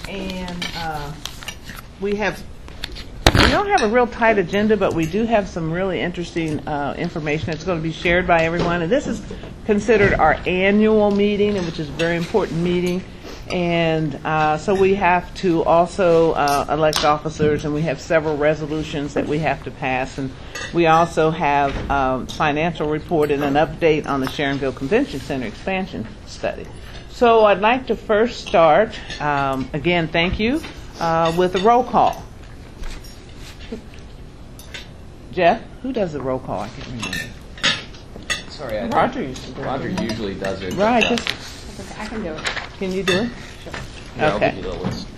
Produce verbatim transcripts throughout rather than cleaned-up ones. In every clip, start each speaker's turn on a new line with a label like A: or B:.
A: And uh, we have, we don't have a real tight agenda, but we do have some really interesting uh, information that's going to be shared by everyone. And this is considered our annual meeting, which is a very important meeting. And uh, so we have to also uh, elect officers, and we have several resolutions that we have to pass. And we also have um, financial report and an update on the Sharonville Convention Center expansion study. So I'd like to first start, um, again, thank you, uh, with a roll call. Jeff, who does the roll call? I can't remember.
B: Sorry, I
A: Roger used to do it.
B: Roger usually does it.
A: Right.
B: Uh,
A: Just,
C: Okay, I can do it.
A: can you do it?
C: Sure.
B: yeah, I'll
A: Okay.
B: give you the list.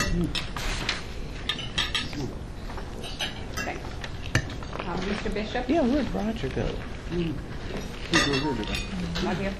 C: Okay. Um, Mister Bishop?
A: Yeah, where'd Roger go?
C: Not here?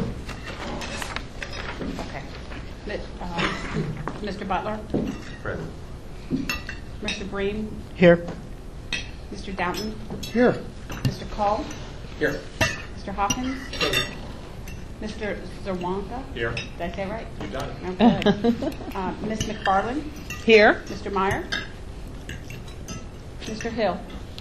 C: Okay. Mi- um, Mister Butler?
B: Present.
C: Mister Breen?
D: Here.
C: Mister Downton?
D: Here.
C: Mister Call?
B: Here.
C: Mister Hawkins? Mister Zerwanka?
B: Here.
C: Did I say it right?
B: You got it.
C: Oh, good. Uh, Miz McFarland?
A: Here.
C: Mister Meyer? Mister Hill?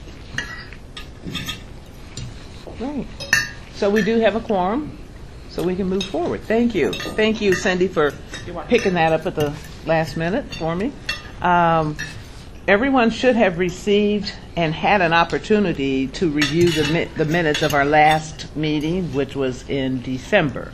A: Right. So we do have a quorum, so we can move forward. Thank you. Thank you, Cindy, for
C: You're welcome.
A: picking that up at the last minute for me. Um, everyone should have received and had an opportunity to review the, mi- the minutes of our last meeting, which was in December.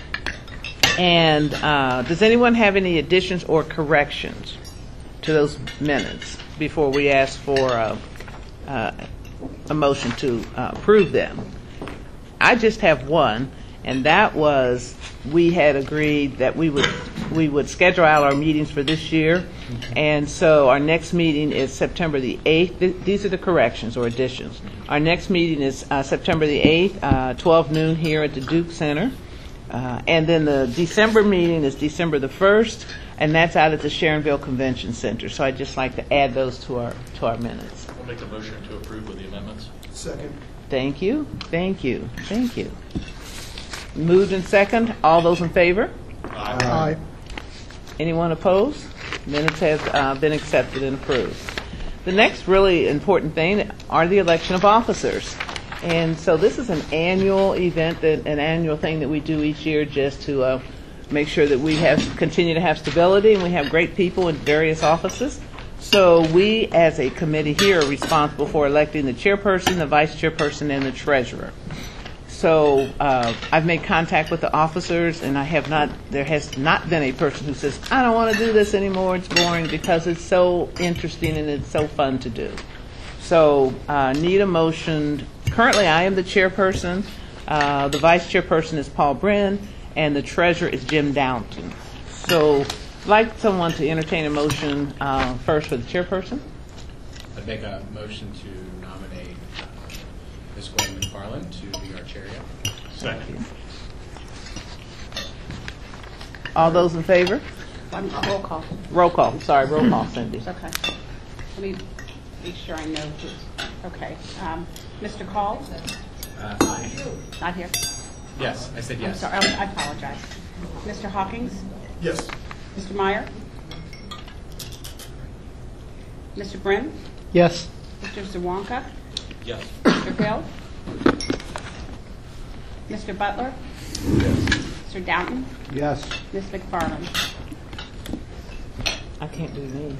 A: And uh, does anyone have any additions or corrections to those minutes before we ask for uh, uh, a motion to uh, approve them? I just have one, and that was we had agreed that we would we would schedule out our meetings for this year, and so our next meeting is September the eighth. Th- these are the corrections or additions. Our next meeting is uh, September the eighth, uh, twelve noon here at the Duke Center, uh, and then the December meeting is December the first, and that's out at the Sharonville Convention Center. So I'd just like to add those to our to our minutes.
E: I'll make the motion to approve with the amendments.
D: Second.
A: Thank you, thank you, thank you. Moved in second. All those in favor?
D: Aye.
A: Anyone opposed? Minutes have uh, been accepted and approved. The next really important thing are the election of officers. And so this is an annual event, that, an annual thing that we do each year just to uh, make sure that we have continue to have stability and we have great people in various offices. So we, as a committee here, are responsible for electing the chairperson, the vice chairperson, and the treasurer. So uh, I've made contact with the officers, and I have not. There has not been a person who says, "I don't want to do this anymore. It's boring," because it's so interesting and it's so fun to do. So uh, need a motion. Currently, I am the chairperson. Uh, the vice chairperson is Paul Brin, and the treasurer is Jim Downton. So I'd like someone to entertain a motion uh, first for the chairperson.
F: I'd make a motion to nominate uh, Miz Gwen McFarland to be our chair.
E: Second.
A: All those in favor?
C: One roll call.
A: Roll call. Sorry, roll call, Cindy.
C: Okay. Let me be sure I know who's, okay. Um, Mister Call?
F: Uh, aye.
C: Not here?
F: Yes, I said yes.
C: I'm sorry, I apologize. Mister Hawkins?
D: Yes.
C: Mister Meyer? Mister Brin?
D: Yes.
C: Mister Zawonka?
E: Yes.
C: Mister Hill? Mister Butler? Mister Downton?
D: Yes.
C: Miz McFarland?
A: I can't do me.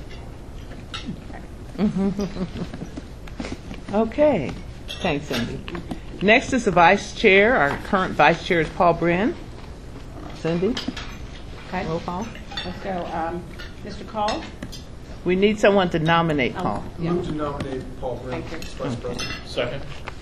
A: Okay. Thanks, Cindy. Next is the vice chair. Our current vice chair is Paul Brin. Cindy,
C: Okay.
A: roll call.
C: So, um, Mister Call?
A: We need someone to nominate
C: Oh,
A: Paul.
C: yeah.
D: Move to nominate Paul Brin
C: Thank you.
D: as vice president.
E: Second.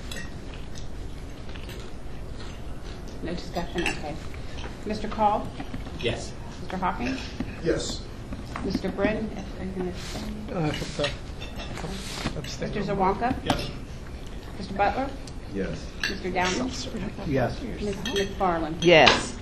C: No discussion, okay. Mister Call?
F: Yes.
C: Mister Hawkins?
D: Yes.
C: Mister Brin? Are you going to abstain?
D: Uh, abstain.
C: Mister Zawonka?
E: Yes.
C: Mister Butler?
D: Yes.
C: Mister Downton?
D: Yes.
C: Miz McFarland?
A: Yes.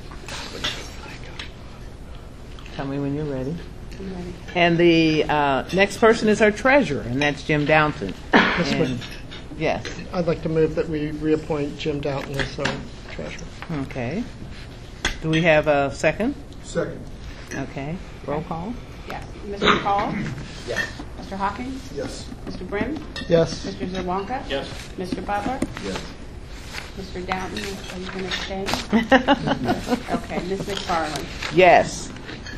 A: Tell me when you're ready.
C: I'm ready.
A: And the uh, next person is our treasurer, and that's Jim Downton.
D: Miz Mc-
A: And- Yes.
D: I'd like to move that we reappoint Jim Downton as our treasurer.
A: Okay. Do we have a second?
D: Second.
A: Okay. Roll call?
C: Yes. Mister Call?
B: Yes.
C: Mister Hawkins?
D: Yes.
C: Mister Brim?
D: Yes.
C: Mister Zerwanka?
E: Yes.
C: Mister Butler?
B: Yes.
C: Mister Downton, are you going to stay? Okay. Miz McFarland?
A: Yes.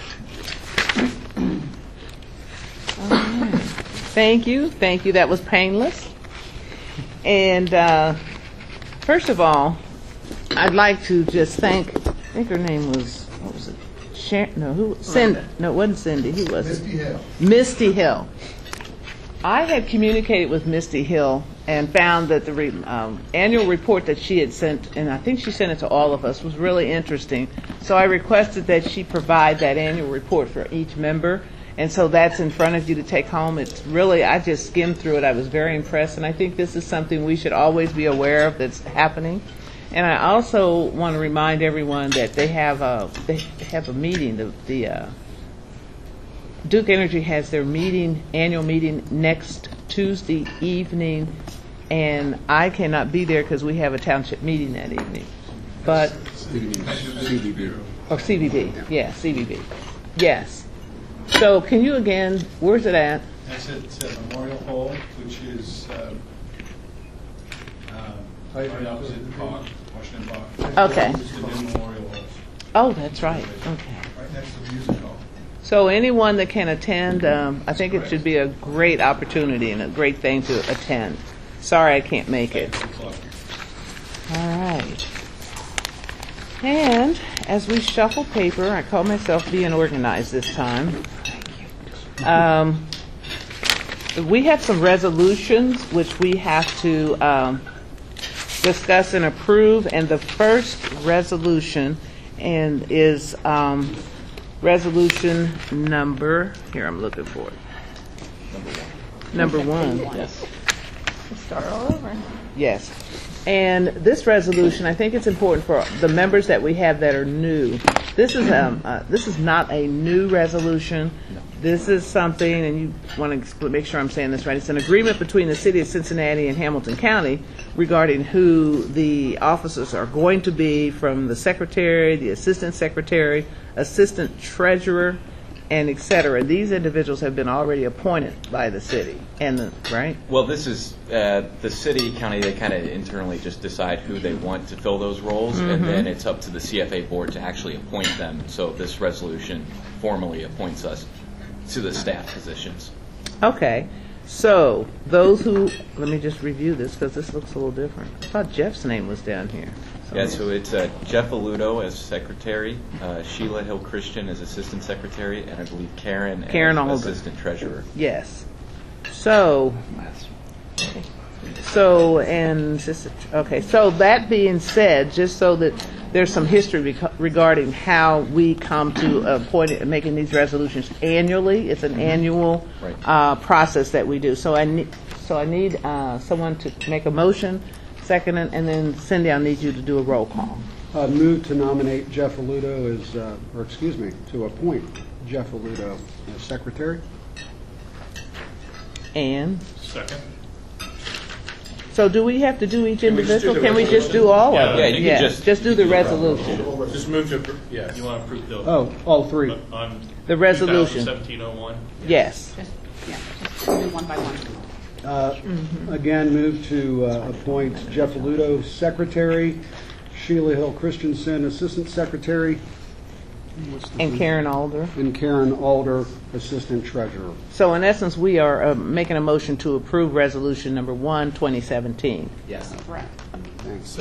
A: All right. Thank you, thank you. That was painless. And uh, first of all, I'd like to just thank. I think her name was what was it? Sharon? No, who? Cindy. No, it wasn't Cindy. Who was it?
D: Misty Hill.
A: Misty Hill. I had communicated with Misty Hill and found that the re, um, annual report that she had sent, and I think she sent it to all of us, was really interesting. So I requested that she provide that annual report for each member. And so that's in front of you to take home. It's really, I just skimmed through it. I was very impressed. And I think this is something we should always be aware of that's happening. And I also want to remind everyone that they have a, they have a meeting, the, the uh, Duke Energy has their meeting, annual meeting next Tuesday evening, and I cannot be there because we have a township meeting that evening. But
F: C B B.
A: or C V B, yeah, C V B, yes. So can you again? Where's it at?
G: That's at uh, Memorial Hall, which is uh, uh, right opposite the park, Washington Park.
A: Okay.
G: It's the new Memorial Hall,
A: Oh, that's right. Okay.
G: right next to the music hall.
A: So anyone that can attend, um, I think it should be a great opportunity and a great thing to attend. Sorry I can't make it. All right. And as we shuffle paper, I call myself being organized this time. Um, we have some resolutions which we have to um, discuss and approve, and the first resolution and is um, resolution number. Here, I'm looking for it. Number one. Yes.
C: Start all over.
A: Yes. And this resolution, I think it's important for the members that we have that are new. This is um, uh, this is not a new resolution. This is something, and you want to make sure I'm saying this right. It's an agreement between the City of Cincinnati and Hamilton County regarding who the officers are going to be, from the secretary, the assistant secretary, assistant treasurer, and et cetera. These individuals have been already appointed by the city, and the, right?
B: Well, this is uh, the city, county, they kind of internally just decide who they want to fill those roles, and then it's up to the C F A board to actually appoint them. So this resolution formally appoints us to the staff positions.
A: Okay. So those who, let me just review this because this looks a little different. I thought Jeff's name was down here.
B: Yeah, so it's uh, Jeff Aludo as secretary, uh, Sheila Hill Christian as assistant secretary, and I believe Karen,
A: Karen
B: as
A: Alder.
B: assistant treasurer.
A: Yes. So, so, and, just- okay, so that being said, just so that there's some history reco- regarding how we come to appoint, making these resolutions annually. It's an annual
B: Right.
A: uh, process that we do. So I need, so I need uh, someone to make a motion, second, it, and then Cindy, I'll need you to do a roll call.
H: Uh, Move to nominate Jeff Aludo as, uh, or excuse me, to appoint Jeff Aludo as secretary.
A: And,
E: Second.
A: so do we have to do each
E: Can we just do
A: individual?
E: the
A: Can we just do all of them?
B: Yeah, you can just-
A: Just do the resolution.
E: Just move to, appro- yeah, you want to approve the,
H: Oh, all three.
E: on
A: The resolution.
E: twenty seventeen oh one?
A: Yes.
C: Just, yeah, just do one by one.
H: Uh, Again, move to uh, appoint Jeff Aludo secretary, Sheila Hill Christensen assistant secretary,
A: And Karen Alder.
H: and Karen Alder assistant treasurer.
A: So in essence, we are uh, making a motion to approve resolution number one, twenty seventeen.
B: Yes.
C: Correct.
H: Thanks.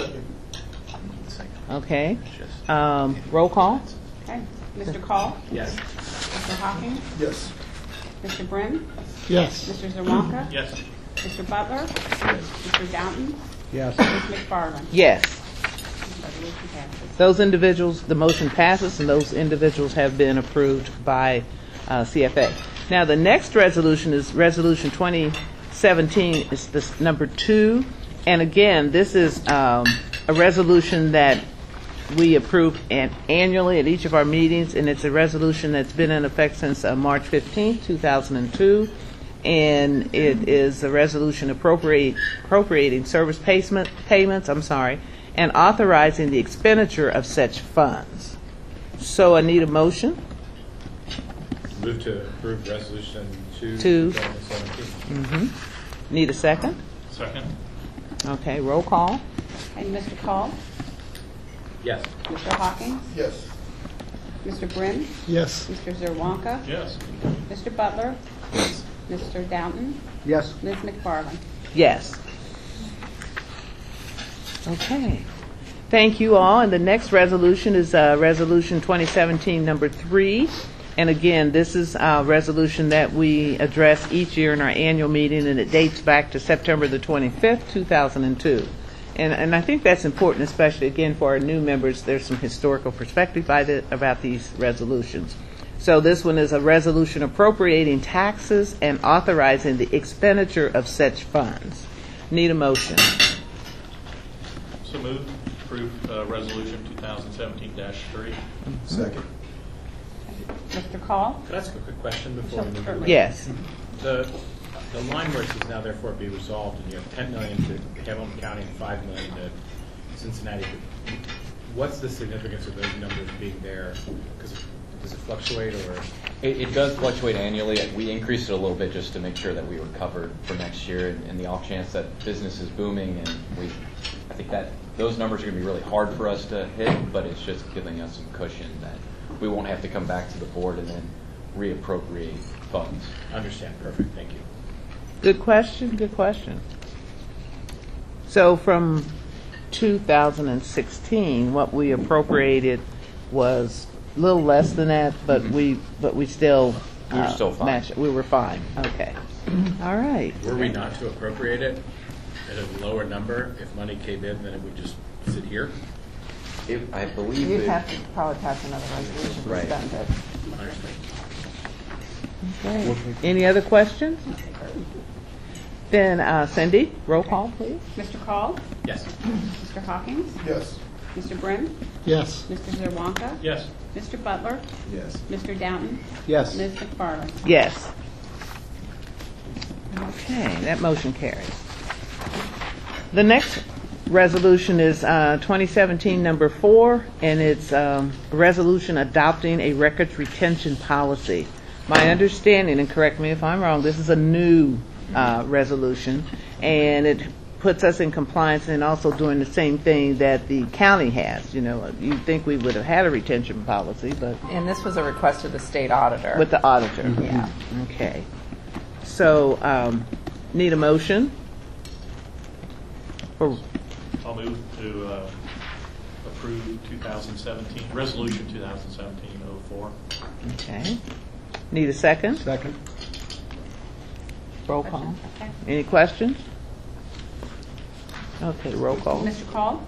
A: Okay. Um, roll call?
C: Okay. Mister Call?
B: Yes.
C: Mister Hawkins?
D: Yes.
C: Mister Brim?
D: Yes.
C: Mister Zerwanka?
E: Yes.
C: Mister Butler? Mister Downton?
H: Yes.
C: Miz McFarland?
A: Yes.
C: Resolution passes.
A: Those individuals, the motion passes, and those individuals have been approved by uh, C F A. Now, the next resolution is Resolution twenty seventeen, is this number two. And again, this is um, a resolution that we approve an- annually at each of our meetings, and it's a resolution that's been in effect since uh, March fifteenth, two thousand two. And it is a resolution appropriate, appropriating service payment, payments, I'm sorry, and authorizing the expenditure of such funds. So I need a motion.
F: Move to approve resolution two,
A: Two.
F: twenty seventeen.
A: Mm-hmm. Need a second?
E: Second?
A: Okay, roll call.
C: And Mister Call?
F: Yes.
C: Mister Hawkins?
D: Yes.
C: Mister Brim?
D: Yes.
C: Mister Zerwanka?
E: Yes.
C: Mister Butler? Mister Downton?
H: Yes.
C: Miz McFarland?
A: Yes. Okay. Thank you all. And the next resolution is uh, Resolution twenty seventeen, number three. And again, this is a resolution that we address each year in our annual meeting, and it dates back to September the twenty-fifth, two thousand two. And, and I think that's important, especially, again, for our new members. There's some historical perspective by the, about these resolutions. So this one is a resolution appropriating taxes and authorizing the expenditure of such funds. Need a motion.
E: So moved. Approve uh, resolution twenty seventeen dash three.
D: Second.
C: Mister Call?
F: Could I ask a quick question before we move on?
C: Certainly.
A: Yes.
F: The, the line where it says now therefore be resolved, and you have ten million to Hamilton County and five million to Cincinnati. What's the significance of those numbers being there? Because does it fluctuate or?
B: It, it does fluctuate annually. We increased it a little bit just to make sure that we were covered for next year, and, and the off chance that business is booming, and we, I think that those numbers are going to be really hard for us to hit, but it's just giving us some cushion that we won't have to come back to the board and then reappropriate funds.
F: Understand. Perfect. Thank you.
A: Good question, good question. So from two thousand sixteen, what we appropriated was a little less than that, but we but we still
B: We were
A: uh,
B: still fine.
A: matched- we were fine. Okay. All right.
F: Were we not to appropriate it at a lower number if money came in, then it would just sit here?
B: It, I believe
A: You'd
B: it,
A: have to probably pass another resolution to
B: Right.
A: spend it.
F: Understand.
A: Okay. Any other questions? Then uh, Cindy, roll call, please.
C: Mister Call?
F: Yes.
C: Mister Hawkins?
D: Yes.
C: Mister Brim?
D: Yes.
C: Mister Zerwanka?
E: Yes.
C: Mister Butler?
D: Yes.
C: Mister Downton?
H: Yes.
C: Miz McFarland?
A: Yes. Okay, that motion carries. The next resolution is uh, twenty seventeen, number four, and it's um, a resolution adopting a records retention policy. My understanding, and correct me if I'm wrong, this is a new uh, resolution, and it puts us in compliance and also doing the same thing that the county has. You know, you'd think we would have had a retention policy, but
I: And this was a request of the state auditor.
A: with the auditor.
I: Yeah.
A: Okay. So, um, need a motion? For,
E: I'll move to uh, approve twenty seventeen, resolution twenty seventeen oh four.
A: okay. Need a second?
H: Second.
A: Roll call.
C: Okay.
A: Any questions? Okay, roll call.
C: Mister Call?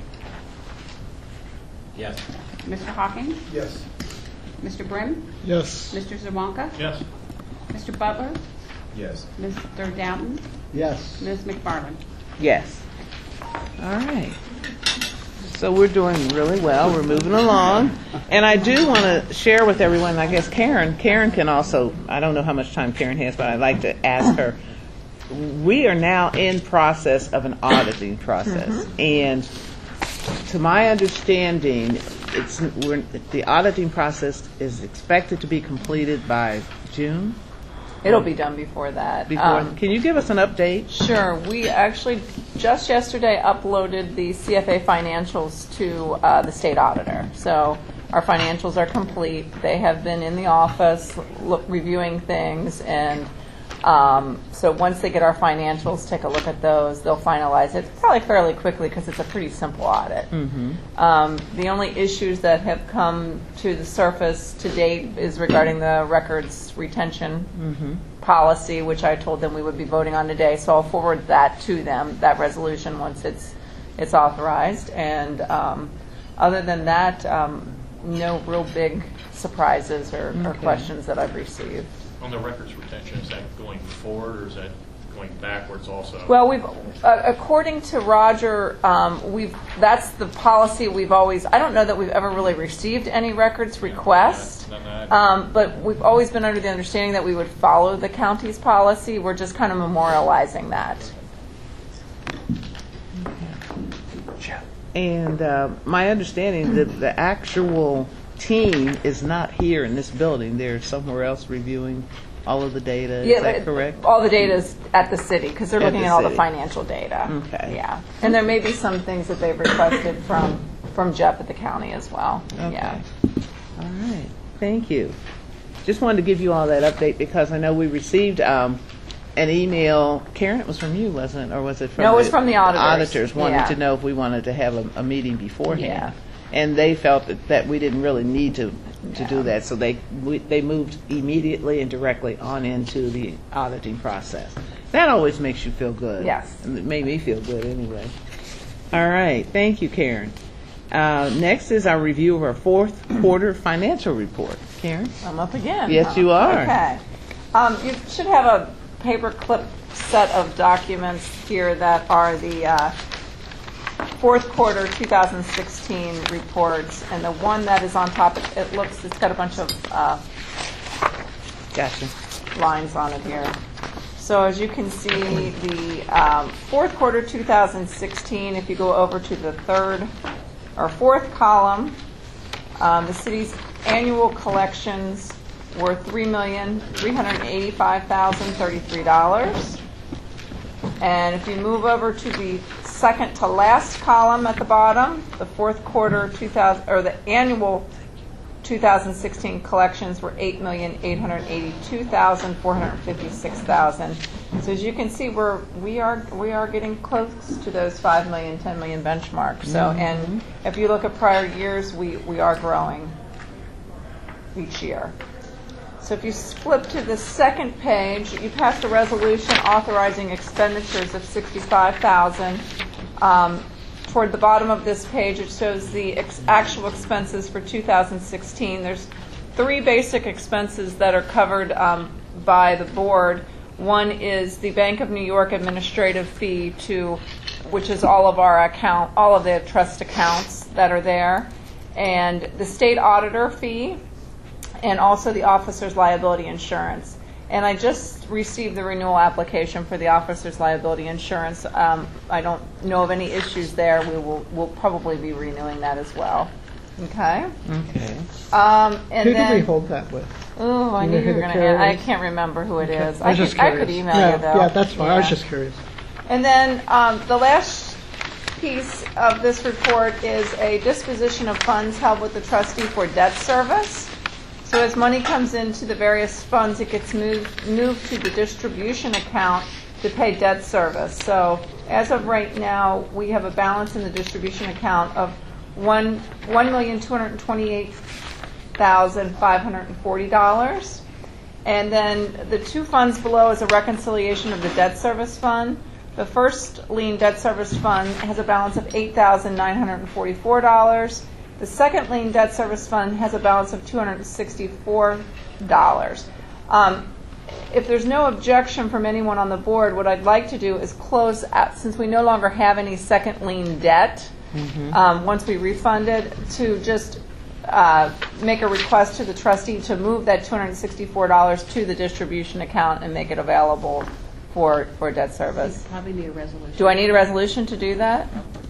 F: Yes.
C: Mister Hawkins?
D: Yes.
C: Mister Brim?
D: Yes.
C: Mister Zerwanka?
E: Yes.
C: Mister Butler?
D: Yes.
C: Mister Downton?
H: Yes.
C: Miz McFarland?
A: Yes. All right. So we're doing really well. We're moving along. And I do want to share with everyone, I guess Karen, Karen can also, I don't know how much time Karen has, but I'd like to ask her. We are now in process of an auditing process. And to my understanding, it's we're, the auditing process is expected to be completed by June.
I: It'll be done before that.
A: Before,
I: Um,
A: can you give us an update?
I: Sure. We actually just yesterday uploaded the C F A financials to uh, the state auditor. So our financials are complete. They have been in the office look, reviewing things, and um, so once they get our financials, take a look at those, they'll finalize it probably fairly quickly because it's a pretty simple audit. Um, the only issues that have come to the surface to date is regarding the records retention policy, which I told them we would be voting on today. So I'll forward that to them, that resolution, once it's it's authorized. And um, other than that, um, no real big surprises or, or
A: Okay.
I: questions that I've received.
E: On the records retention, is that going forward or is that going backwards also?
I: Well, we've, uh, according to Roger, um, we've, that's the policy we've always, I don't know that we've ever really received any records requests,
E: Yeah, none of that.
I: um, but we've always been under the understanding that we would follow the county's policy. We're just kind of memorializing that.
A: And uh, my understanding that the actual team is not here in this building. They're somewhere else reviewing all of the data. Is
I: Yeah,
A: that
I: it-
A: correct?
I: All the data is at the city because they're
A: At
I: looking
A: the
I: at all the
A: city.
I: financial data.
A: Okay.
I: Yeah, and there may be some things that they've requested from from Jeff at the county as well.
A: Okay.
I: Yeah.
A: All right. Thank you. Just wanted to give you all that update because I know we received um, an email. Karen, it was from you, wasn't it? Or was it from
I: No, it
A: the
I: was from the auditors.
A: Auditors wanted
I: Yeah.
A: to know if we wanted to have a, a meeting beforehand.
I: Yeah.
A: And they felt that, that we didn't really need to, to
I: Yeah.
A: do that, so they we, they moved immediately and directly on into the auditing process. That always makes you feel good.
I: Yes.
A: And it made me feel good anyway. All right. Thank you, Karen. Uh, next is our review of our fourth quarter financial report. Karen?
I: I'm up again.
A: Yes,
I: huh?
A: you are.
I: Okay. Um, you should have a paperclip set of documents here that are the uh, fourth quarter two thousand sixteen reports, and the one that is on top, it, it looks, it's got a bunch of uh,
A: Gotcha.
I: lines on it here. So as you can see, the um, fourth quarter two thousand sixteen, if you go over to the third or fourth column, um, the city's annual collections were three million three hundred eighty-five thousand thirty-three dollars. And if you move over to the second to last column at the bottom, the fourth quarter two thousand or the annual two thousand sixteen collections were eight million eight hundred eighty-two thousand four hundred fifty-six dollars. So as you can see, we're we are we are getting close to those five million, ten million benchmarks. So and if you look at prior years, we we are growing each year. So if you flip to the second page, you passed a resolution authorizing expenditures of sixty-five thousand dollars. Um, toward the bottom of this page, it shows the ex- actual expenses for two thousand sixteen. There's three basic expenses that are covered um, by the board. One is the Bank of New York administrative fee, to which is all of our account, all of the trust accounts that are there, and the state auditor fee, and also the officer's liability insurance. And I just received the renewal application for the officer's liability insurance. Um, I don't know of any issues there. We will we'll probably be renewing that as well. Okay.
A: Okay.
I: Um, and
D: Who
I: then,
D: did we hold that with?
I: Oh, I
D: You
I: knew
D: know
I: you
D: who
I: were
D: the
I: going to.
D: carrier
I: I
D: is?
I: can't remember who it is.
D: I was
I: I
D: just
I: could, I
D: curious.
I: could email
D: yeah,
I: you though.
D: Yeah, that's fine. I was
I: Yeah.
D: just curious.
I: And then um, the last piece of this report is a disposition of funds held with the trustee for debt service. So as money comes into the various funds, it gets moved moved to the distribution account to pay debt service. So as of right now, we have a balance in the distribution account of one one million two hundred twenty-eight thousand five hundred forty dollars. And then the two funds below is a reconciliation of the debt service fund. The first lien debt service fund has a balance of eight thousand nine hundred forty-four dollars. The second lien debt service fund has a balance of two hundred sixty-four dollars. Um, if there's no objection from anyone on the board, what I'd like to do is close out, since we no longer have any second lien debt, um, once we refund it, to just uh, make a request to the trustee to move that two hundred sixty-four dollars to the distribution account and make it available for, for debt service.
C: Probably need a resolution.
I: Do I need a resolution to do that?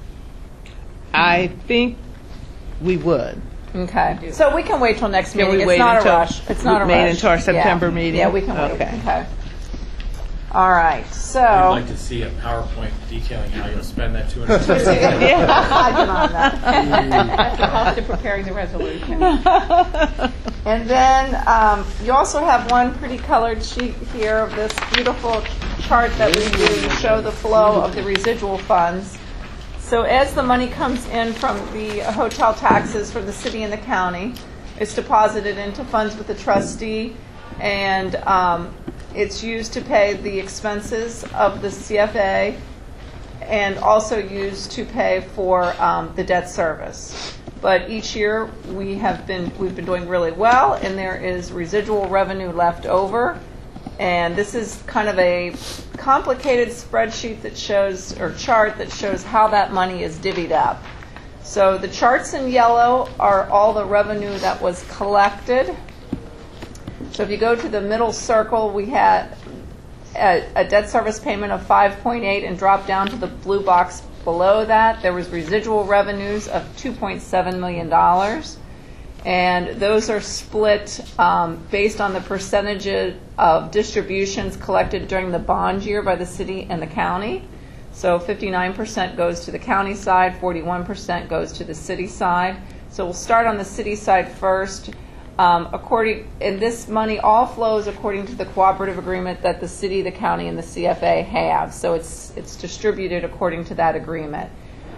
A: I think we would.
I: Okay. So we can wait till next
A: Can
I: meeting.
A: we
I: It's
A: wait
I: not a
A: until-
I: rush. It's not a rush.
A: wait until our
I: Yeah.
A: September meeting?
I: Yeah, we can wait.
A: Okay.
I: Okay. All right. So.
F: I'd like to see a PowerPoint detailing how you'll spend that two hundred fifty dollars.
I: Yeah, I can on that.
C: That's the cost of preparing the resolution.
I: And then um, you also have one pretty colored sheet here of this beautiful chart that we do to show the flow of the residual funds. So as the money comes in from the hotel taxes for the city and the county, it's deposited into funds with the trustee, and um, it's used to pay the expenses of the C F A, and also used to pay for um, the debt service. But each year we have been we've been doing really well, and there is residual revenue left over. And this is kind of a complicated spreadsheet that shows, or chart that shows how that money is divvied up. So the charts in yellow are all the revenue that was collected. So if you go to the middle circle, we had a, a debt service payment of five point eight, and drop down to the blue box below that, there was residual revenues of two point seven million dollars. And those are split um, based on the percentage of distributions collected during the bond year by the city and the county. So fifty-nine percent goes to the county side, forty-one percent goes to the city side. So we'll start on the city side first. Um, according, and this money all flows according to the cooperative agreement that the city, the county, and the C F A have. So it's it's distributed according to that agreement.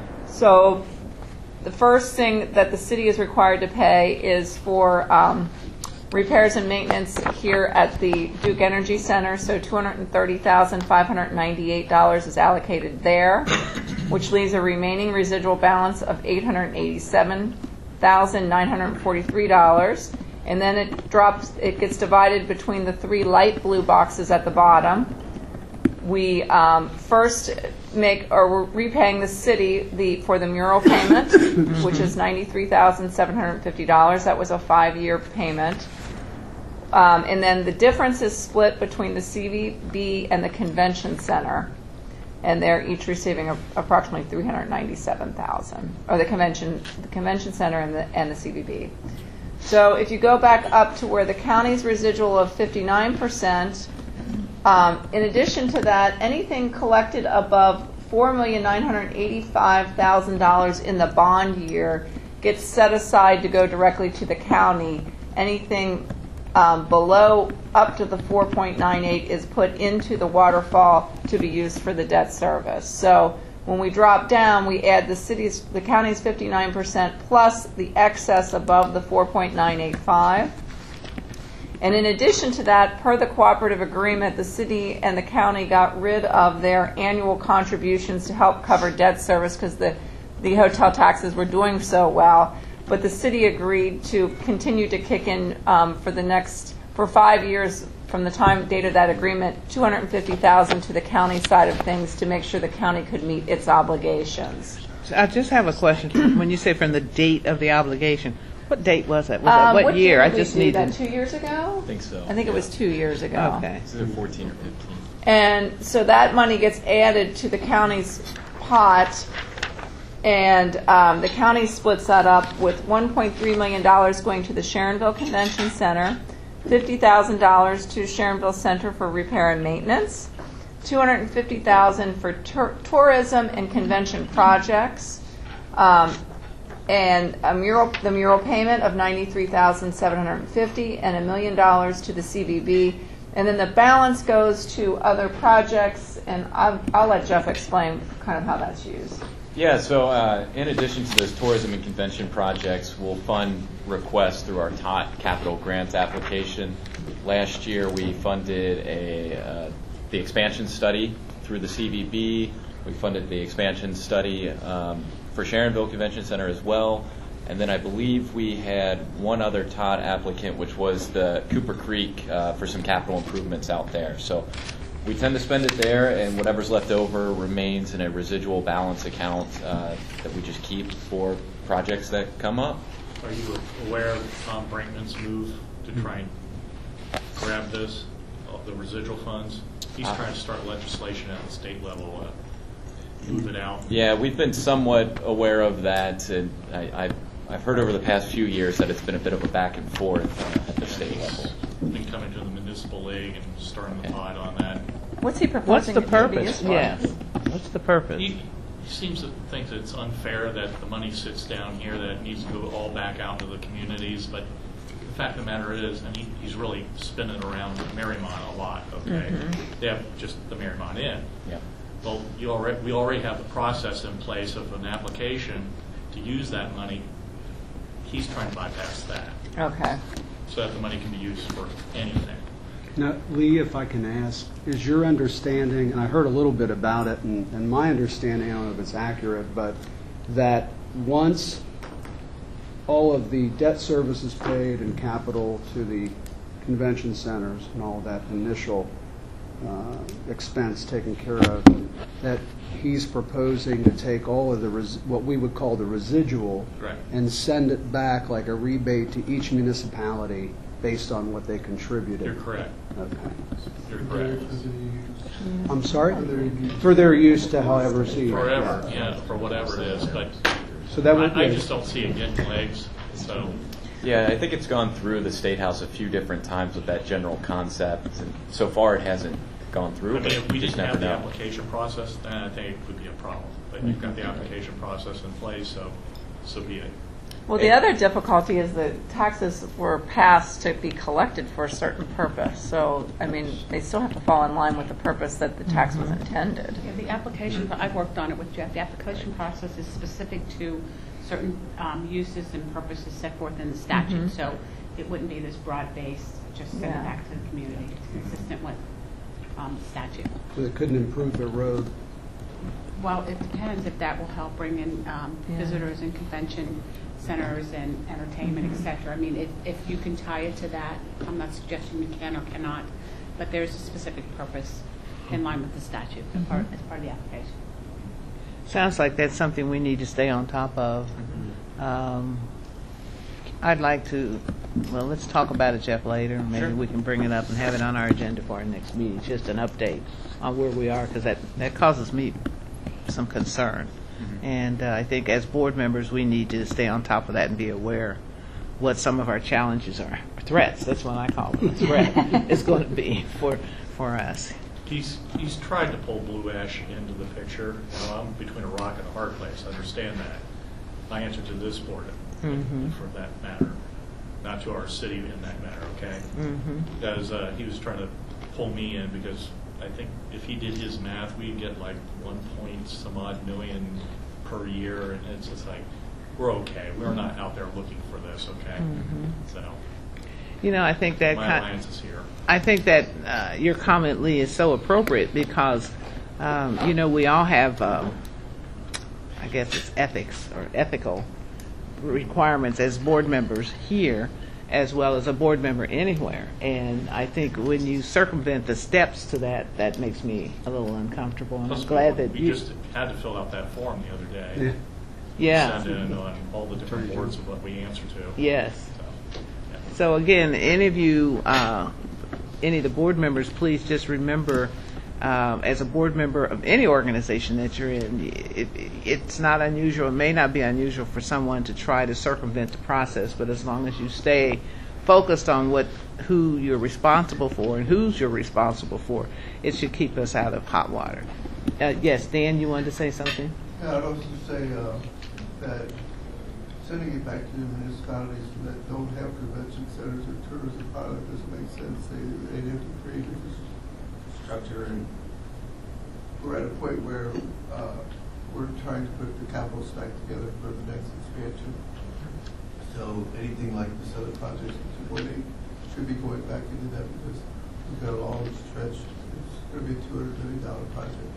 I: So the first thing that the city is required to pay is for um, repairs and maintenance here at the Duke Energy Center. So two hundred thirty thousand five hundred ninety-eight dollars is allocated there, which leaves a remaining residual balance of eight hundred eighty-seven thousand nine hundred forty-three dollars. And then it drops, it gets divided between the three light blue boxes at the bottom. We um, first make, or we're repaying the city the for the mural payment, which is ninety-three thousand seven hundred fifty dollars. That was a five-year payment. Um, and then the difference is split between the C V B and the convention center. And they're each receiving a, approximately three hundred ninety-seven thousand dollars, or the convention, the convention center and the, and the C V B. So if you go back up to where the county's residual of fifty-nine percent, um, in addition to that, anything collected above four million nine hundred eighty-five thousand dollars in the bond year gets set aside to go directly to the county. Anything um, below up to the four point nine eight is put into the waterfall to be used for the debt service. So when we drop down, we add the city's, the county's fifty-nine percent plus the excess above the four point nine eight five. And in addition to that, per the cooperative agreement, the city and the county got rid of their annual contributions to help cover debt service because the, the hotel taxes were doing so well. But the city agreed to continue to kick in um, for the next, for five years from the time date of that agreement, two hundred fifty thousand dollars to the county side of things to make sure the county could meet its obligations.
A: So I just have a question. When you say from the date of the obligation, what date was that? Was
I: Um,
A: that what, year?
I: did
A: I
I: we
A: just
I: do
A: need
I: that,
A: to.
I: two years ago?
B: I think so.
I: I think it was two years ago.
A: Okay.
B: It's either fourteen or fifteen.
I: And so that money gets added to the county's pot, and um, the county splits that up with one point three million dollars going to the Sharonville Convention Center, fifty thousand dollars to Sharonville Center for repair and maintenance, two hundred fifty thousand dollars for tur- tourism and convention projects, um, and a mural, the mural payment of ninety-three thousand seven hundred fifty dollars, and a million dollars to the C V B. And then the balance goes to other projects, and I'll, I'll let Jeff explain kind of how that's used.
B: Yeah, so uh, in addition to those tourism and convention projects, we'll fund requests through our T O T capital grants application. Last year, we funded a uh, the expansion study through the C V B. We funded the expansion study um, for Sharonville Convention Center as well. And then I believe we had one other T O T applicant, which was the Cooper Creek uh, for some capital improvements out there. So we tend to spend it there, and whatever's left over remains in a residual balance account uh, that we just keep for projects that come up.
E: Are you aware of Tom Brinkman's move to try and grab this, uh, the residual funds? He's trying to start legislation at the state level, uh, move it out.
B: Yeah, we've been somewhat aware of that, and I, I've, I've heard over the past few years that it's been a bit of a back and forth uh, at the state level.
E: Been coming to the municipal league and starting the tide on that.
I: What's he
A: What's
I: proposing?
A: the
I: it to be
A: purpose?
I: used for?
A: Yes. What's the purpose?
E: He, he seems to think that it's unfair that the money sits down here, that it needs to go all back out to the communities, but the fact of the matter is, and he, he's really spinning around Marymount a lot, okay? Mm-hmm. They have just the Marymount Inn.
B: Yeah.
E: Well, you already, we already have the process in place of an application to use that money. He's trying to bypass that,
I: Okay.
E: so that the money can be used for anything.
H: Now, Lee, if I can ask, is your understanding, and I heard a little bit about it, and, and my understanding, I don't know if it's accurate, but that once all of the debt service is paid and capital to the convention centers and all that initial uh, expense taken care of, that he's proposing to take all of the, res- what we would call the residual,
E: Right.
H: and send it back like a rebate to each municipality based on what they contributed.
E: You're correct.
H: Okay.
E: You're correct.
H: I'm sorry? For their use to however see.
E: Forever, yeah, for whatever it is, but
H: So that would
E: I, I
H: be,
E: just don't see it getting legs, so.
B: Yeah, I think it's gone through the State House a few different times with that general concept, and so far it hasn't gone
E: I
B: through.
E: mean,
B: but
E: if we
B: you just
E: didn't have
B: never
E: the
B: know.
E: application process, then I think it would be a problem. But you've got the application process in place, so, so be it.
I: Well, the other difficulty is that taxes were passed to be collected for a certain purpose. So, I mean, they still have to fall in line with the purpose that the tax was intended.
C: Yeah, the application, I've worked on it with Jeff, the application process is specific to certain um, uses and purposes set forth in the statute. So it wouldn't be this broad base, just send it
I: Yeah.
C: back to the community. It's consistent with um, statute.
H: So they couldn't improve their road.
C: Well, it depends if that will help bring in um,
I: Yeah.
C: visitors and convention centers and entertainment, et cetera. I mean, if, if you can tie it to that, I'm not suggesting you can or cannot, but there's a specific purpose in line with the statute as part, as part of the application.
A: Sounds like that's something we need to stay on top of. Um, I'd like to, well, let's talk about it, Jeff, later. Maybe we can bring it up and have it on our agenda for our next meeting, just an update on where we are, because that, that causes me some concern. And uh, I think as board members, we need to stay on top of that and be aware what some of our challenges are. Threats, that's what I call them, a threat is going to be for, for us.
E: He's, he's tried to pull Blue Ash into the picture. You know, I'm between a rock and a hard place. I understand that. My answer to this board,
A: Mhm.
E: for that matter, not to our city in that matter, okay?
A: Mhm.
E: Because uh, he was trying to pull me in because I think if he did his math, we'd get like one point some odd million per year, and it's just like, we're okay. We're not out there looking for this, okay? So
A: You know, I think that
E: my
A: kind
E: alliance is here.
A: I think that uh, your comment, Lee, is so appropriate because, um, you know, we all have, um, I guess it's ethics or ethical requirements as board members here, as well as a board member anywhere. And I think when you circumvent the steps to that, that makes me a little uncomfortable. And I'm glad that
E: we
A: you,
E: just had to fill out that form the other day.
H: Yeah.
A: yeah,
E: Send in on all the different boards of what we answer to.
A: yes.
E: So, yeah.
A: So again, any of you, uh, any of the board members, please just remember, um, as a board member of any organization that you're in, it, it's not unusual, it may not be unusual for someone to try to circumvent the process, but as long as you stay focused on what, who you're responsible for and who's you're responsible for, it should keep us out of hot water. Uh, yes, Dan, you wanted to say something?
J: Yeah, I'd also say uh, that sending it back to the municipalities that don't have convention centers or tourism pilot doesn't make sense. They, they have to create infrastructure, and we're at a point where uh, we're trying to put the capital stack together for the next expansion. So anything like this other project, two point eight, should be going back into that because we've got a long stretch. It's going to be a two hundred million dollar project.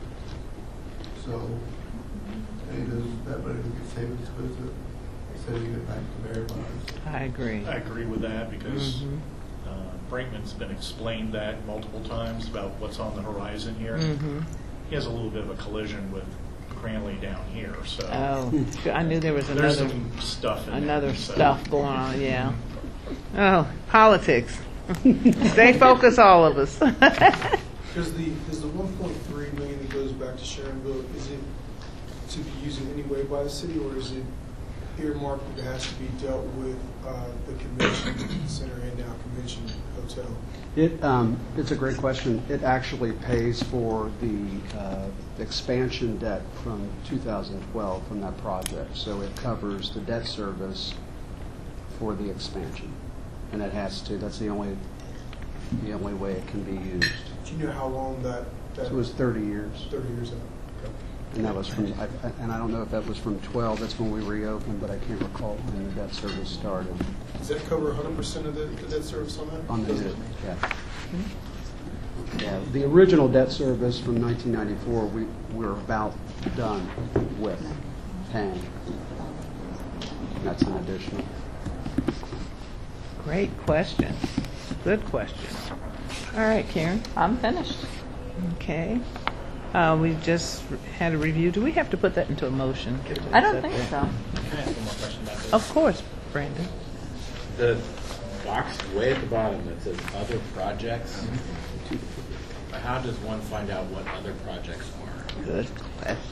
J: So any of those, that money we could save is supposed to sending it back to Marymount.
A: I agree.
E: I agree with that because
A: Mhm.
E: uh, Brinkman's been explained that multiple times about what's on the horizon here.
A: Mhm.
E: He has a little bit of a collision with Cranley down here, so
A: Oh, I knew there was
E: there's
A: another.
E: some stuff in
A: Another
E: there, so.
A: stuff going on, yeah. Oh, politics. Stay focused, all of us.
K: Does the, does the one point three million that goes back to Sharonville, is it to be used in any way by the city, or is it earmarked that has to be dealt with uh, the convention center and now convention hotel?
H: It, um, it's a great question. It actually pays for the uh, expansion debt from two thousand twelve from that project. So it covers the debt service for the expansion. And it has to, that's the only, the only way it can be used.
K: Do you know how long that, that
H: So it was thirty years.
K: thirty years out? Okay.
H: And that was from, I- I- and I don't know if that was from twelve, that's when we reopened, but I can't recall when the debt service started.
K: Does that cover one hundred percent of the, the debt service on that?
H: On the new, yeah. Yeah, the original debt service from nineteen ninety-four, we, we're about done with paying. That's an additional.
A: Great question. Good question. All right, Karen.
I: I'm finished.
A: Okay. Uh, we've just had a review. Do we have to put that into a motion?
I: I don't think so.
F: Can I ask one more question about this?
A: Of course, Brandon.
F: The box way at the bottom that says other projects, how does one find out what other projects are?
A: Good question.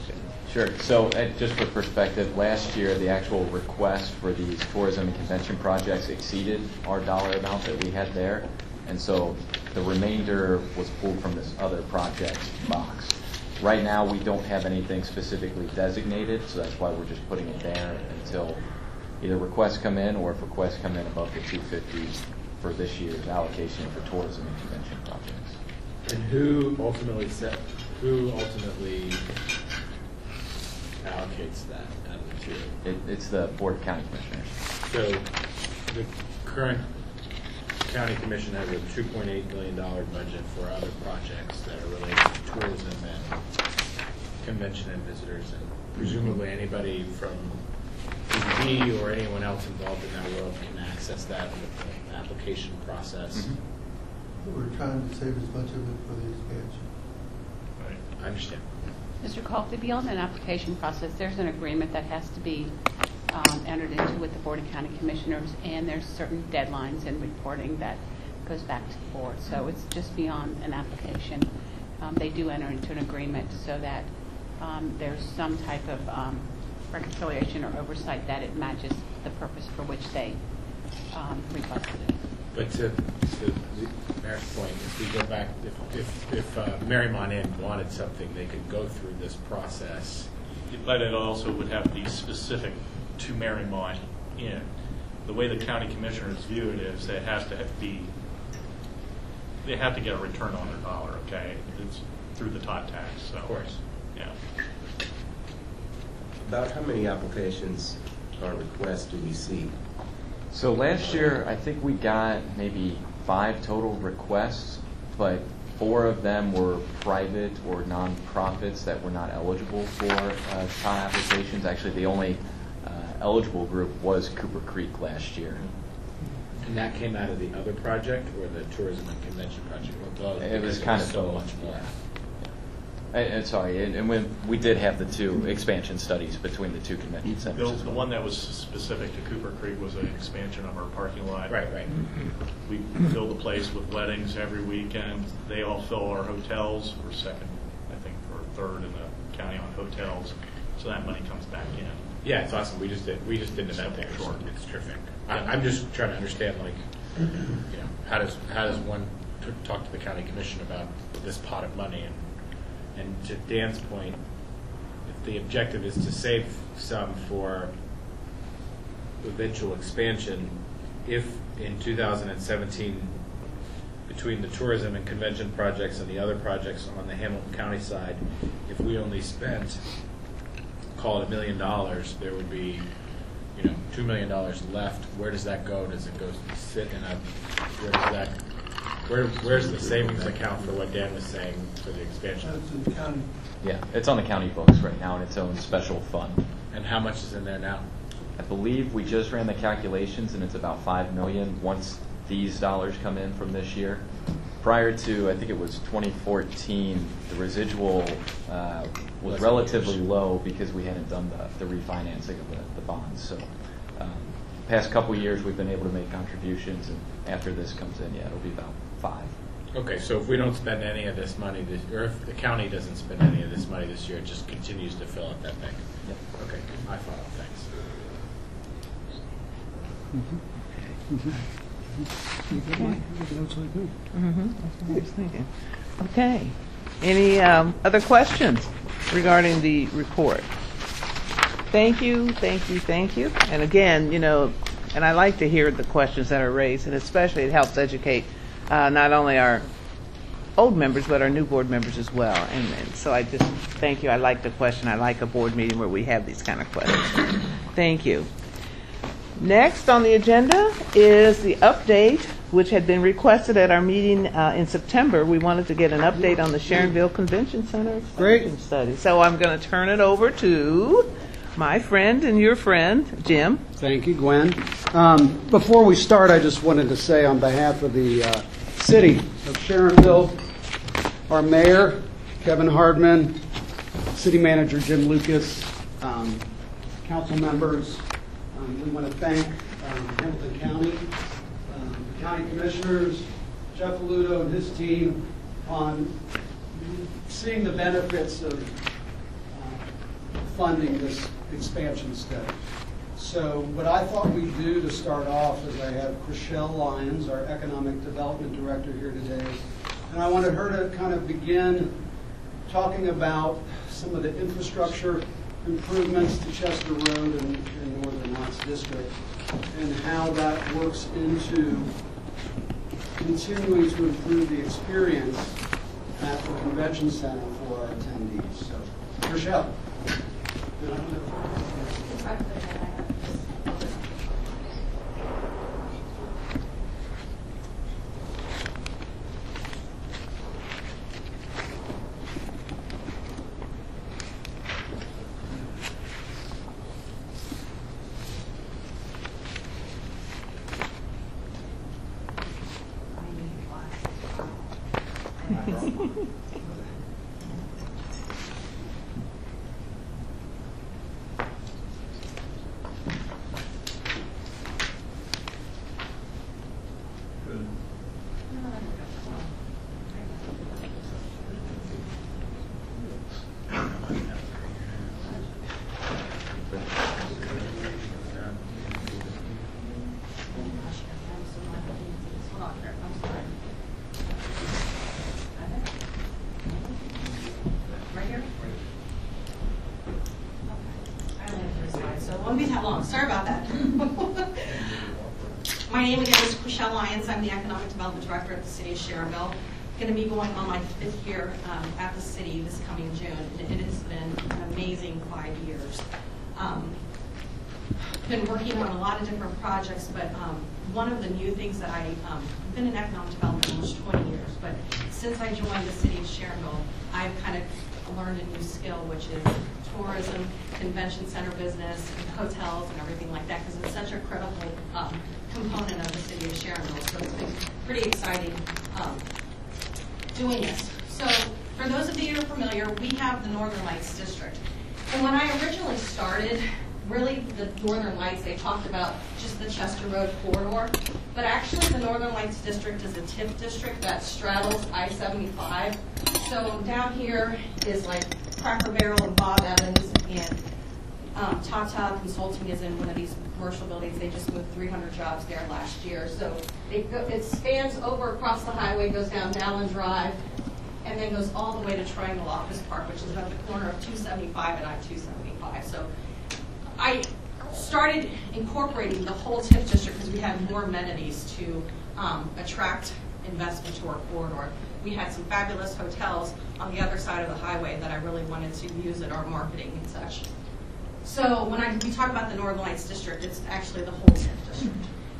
B: Sure. So uh, just for perspective, last year the actual request for these tourism and convention projects exceeded our dollar amount that we had there. And so the remainder was pulled from this other projects box. Right now we don't have anything specifically designated, so that's why we're just putting it there until either requests come in or if requests come in above the two fifty for this year's allocation for tourism and convention projects.
F: And who ultimately set, who ultimately allocates that out of the two?
B: It, it's the Board of County Commissioners.
F: So the current county commission has a two point eight million dollars budget for other projects that are related to tourism and convention and visitors, and presumably anybody from P D B or anyone else involved in that world can access that with the application process.
B: Mm-hmm.
J: We're trying to save as much of it for the expansion.
F: Right. I understand.
C: Mister Coffey, beyond an application process, there's an agreement that has to be um, entered into with the Board of County Commissioners, and there's certain deadlines and reporting that goes back to the board. So it's just beyond an application. Um, they do enter into an agreement so that um, there's some type of um, reconciliation or oversight that it matches the purpose for which they um, requested it.
F: But to, to the mayor's point, if we go back, if, if, if uh, Marymount Inn wanted something, they could go through this process.
E: But it also would have to be specific to Marymount Inn. The way the county commissioners view it is that it has to be, they have to get a return on their dollar, okay? It's through the tot tax, so.
F: Of course.
E: Yeah.
L: About how many applications or requests do we see?
B: So last year, I think we got maybe five total requests, but four of them were private or nonprofits that were not eligible for uh, T A applications. Actually, the only uh, eligible group was Cooper Creek last year.
F: And that came out of the other project or the tourism and convention project? Or both?
B: It was
F: Because
B: kind
F: there
B: of
F: so
B: both.
F: much more.
B: And, and sorry, and, and when we did have the two expansion studies between the two convention centers.
E: The,
B: as
E: the
B: well.
E: one that was specific to Cooper Creek was an expansion of our parking lot.
F: Right, right.
E: We fill the place with weddings every weekend. They all fill our hotels. We're second, I think, or third in the county on hotels. So that money comes back in.
F: Yeah, it's awesome. We just did. We just did an event there.
E: Sure.
F: It's terrific. I, I'm just trying to understand, like, you know, how does how does one t- talk to the county commission about this pot of money? And and to Dan's point, if the objective is to save some for eventual expansion, if in two thousand seventeen, between the tourism and convention projects and the other projects on the Hamilton County side, if we only spent, call it a million dollars, there would be, you know, two million dollars left. Where does that go? Does it go sit in a, where does that, where, where's the savings account for what Dan was saying for the expansion?
J: That's in the county.
B: Yeah, it's on the county books right now in its own special fund.
F: And how much is in there now?
B: I believe we just ran the calculations, and it's about five million once these dollars come in from this year. Prior to, I think it was twenty fourteen, the residual uh, was
F: Less
B: relatively
F: years.
B: low because we hadn't done the, the refinancing of the, the bonds. So, um, past couple years, we've been able to make contributions, and after this comes in, yeah, it'll be about five.
F: Okay, so if we don't spend any of this money, this, or if the county doesn't spend any of this money this year, it just continues to fill up that bank.
B: Yep.
F: Okay, I follow. Thanks.
A: Mm-hmm. That's what I was thinking. Okay. Any um, other questions regarding the report? Thank you, thank you, thank you. And again, you know, and I like to hear the questions that are raised, and especially it helps educate uh, not only our old members, but our new board members as well. And, and so I just thank you. I like the question. I like a board meeting where we have these kind of questions. Thank you. Next on the agenda is the update, which had been requested at our meeting uh, in September. We wanted to get an update on the Sharonville Convention Center
H: Great.
A: study. So I'm going to turn it over to my friend and your friend, Jim.
H: Thank you, Gwen. Um, before we start, I just wanted to say on behalf of the uh, city of Sharonville, our mayor, Kevin Hardman, city manager, Jim Lucas, um, council members, um, we want to thank um, Hamilton County, um, the county commissioners, Jeff Aludo and his team on seeing the benefits of uh, funding this expansion study. So what I thought we'd do to start off is I have Chriselle Lyons, our Economic Development Director, here today. And I wanted her to kind of begin talking about some of the infrastructure improvements to Chester Road and, and Northern Lights District, and how that works into continuing to improve the experience at the convention center for our attendees. So, Chriselle.
M: Sorry about that. My name again is Chriselle Lyons. I'm the Economic Development Director at the City of Sharonville. Going to be going on my fifth year um, at the city this coming June. It, it has been an amazing five years. Um, been working on a lot of different projects, but um, one of the new things that I, um, I've been in economic development almost twenty years, but since I joined the City of Sharonville, I've kind of learned a new skill, which is tourism, convention center business, and hotels, and everything like that, because it's such a critical um, component of the City of Sharonville. So it's been pretty exciting um, doing this. So for those of you who are familiar, we have the Northern Lights District. And when I originally started, really the Northern Lights, they talked about just the Chester Road corridor, but actually the Northern Lights District is a T I F district that straddles I seventy-five. So down here is like Cracker Barrel and Bob Evans, and um, Tata Consulting is in one of these commercial buildings. They just moved three hundred jobs there last year. So it, go, it spans over across the highway, goes down Dallin Drive, and then goes all the way to Triangle Office Park, which is at the corner of two seventy-five and I two seventy-five. So I started incorporating the whole T I F district because we had more amenities to um, attract investment to our corridor. We had some fabulous hotels on the other side of the highway that I really wanted to use in our marketing and such. So when I, we talk about the Northern Lights District, it's actually the whole T I F district.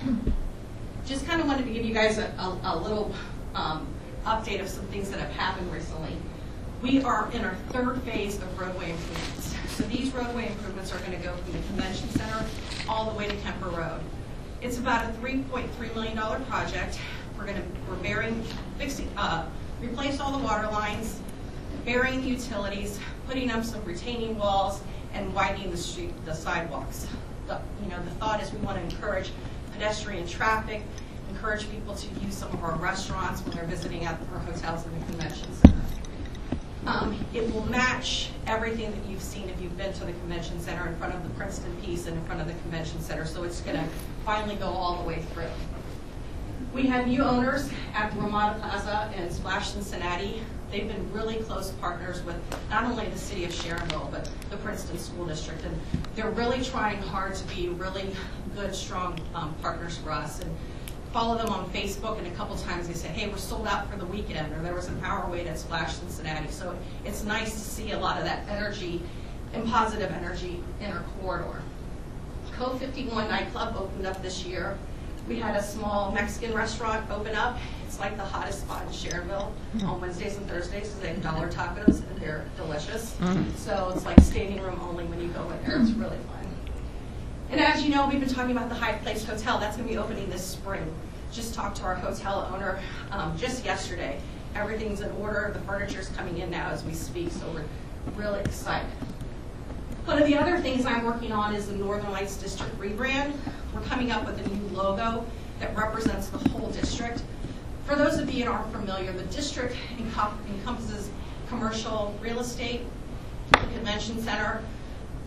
M: Just kind of wanted to give you guys a, a, a little um, update of some things that have happened recently. We are in our third phase of roadway improvements. So these roadway improvements are going to go from the convention center all the way to Kemper Road. It's about a three point three million dollar project. We're going to we're burying, fixing, uh, replace all the water lines, burying the utilities, putting up some retaining walls, and widening the street, the sidewalks. The, you know, the thought is we want to encourage pedestrian traffic, encourage people to use some of our restaurants when they're visiting at our hotels in the convention center. Um, it will match everything that you've seen if you've been to the convention center in front of the Princeton piece and in front of the convention center. So it's going to finally go all the way through. We have new owners at the Ramada Plaza and Splash Cincinnati. They've been really close partners with not only the city of Sharonville, but the Princeton School District. And they're really trying hard to be really good, strong um, partners for us. And follow them on Facebook, and a couple times they say, hey, we're sold out for the weekend, or there was an hour wait at Splash Cincinnati. So it's nice to see a lot of that energy and positive energy in our corridor. Code fifty-one nightclub opened up this year. We had a small Mexican restaurant open up. It's like the hottest spot in Sharonville on Wednesdays and Thursdays because they have dollar tacos, and they're delicious. Mm. So it's like standing room only when you go in there. It's really fun. And as you know, we've been talking about the High Place Hotel. That's going to be opening this spring. Just talked to our hotel owner um, just yesterday. Everything's in order. The furniture's coming in now as we speak, so we're really excited. One of the other things I'm working on is the Northern Lights District rebrand. We're coming up with a new logo that represents the whole district. For those of you who aren't familiar, the district encompasses commercial real estate, the convention center,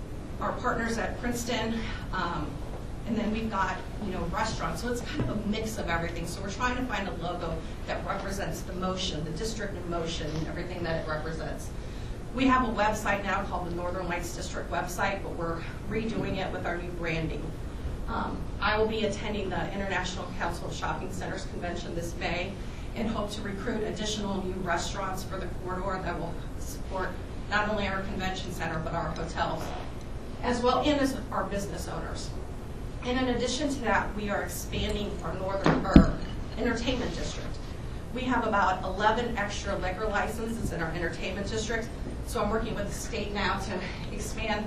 M: our partners at Princeton, um, and then we've got, you know, restaurants. So it's kind of a mix of everything. So we're trying to find a logo that represents the motion, the district in motion, everything that it represents. We have a website now called the Northern Lights District website, but we're redoing it with our new branding. Um, I will be attending the International Council of Shopping Centers Convention this May and hope to recruit additional new restaurants for the corridor that will support not only our convention center, but our hotels, as well and as our business owners. And in addition to that, we are expanding our northern or entertainment district. We have about eleven extra liquor licenses in our entertainment district. So I'm working with the state now to expand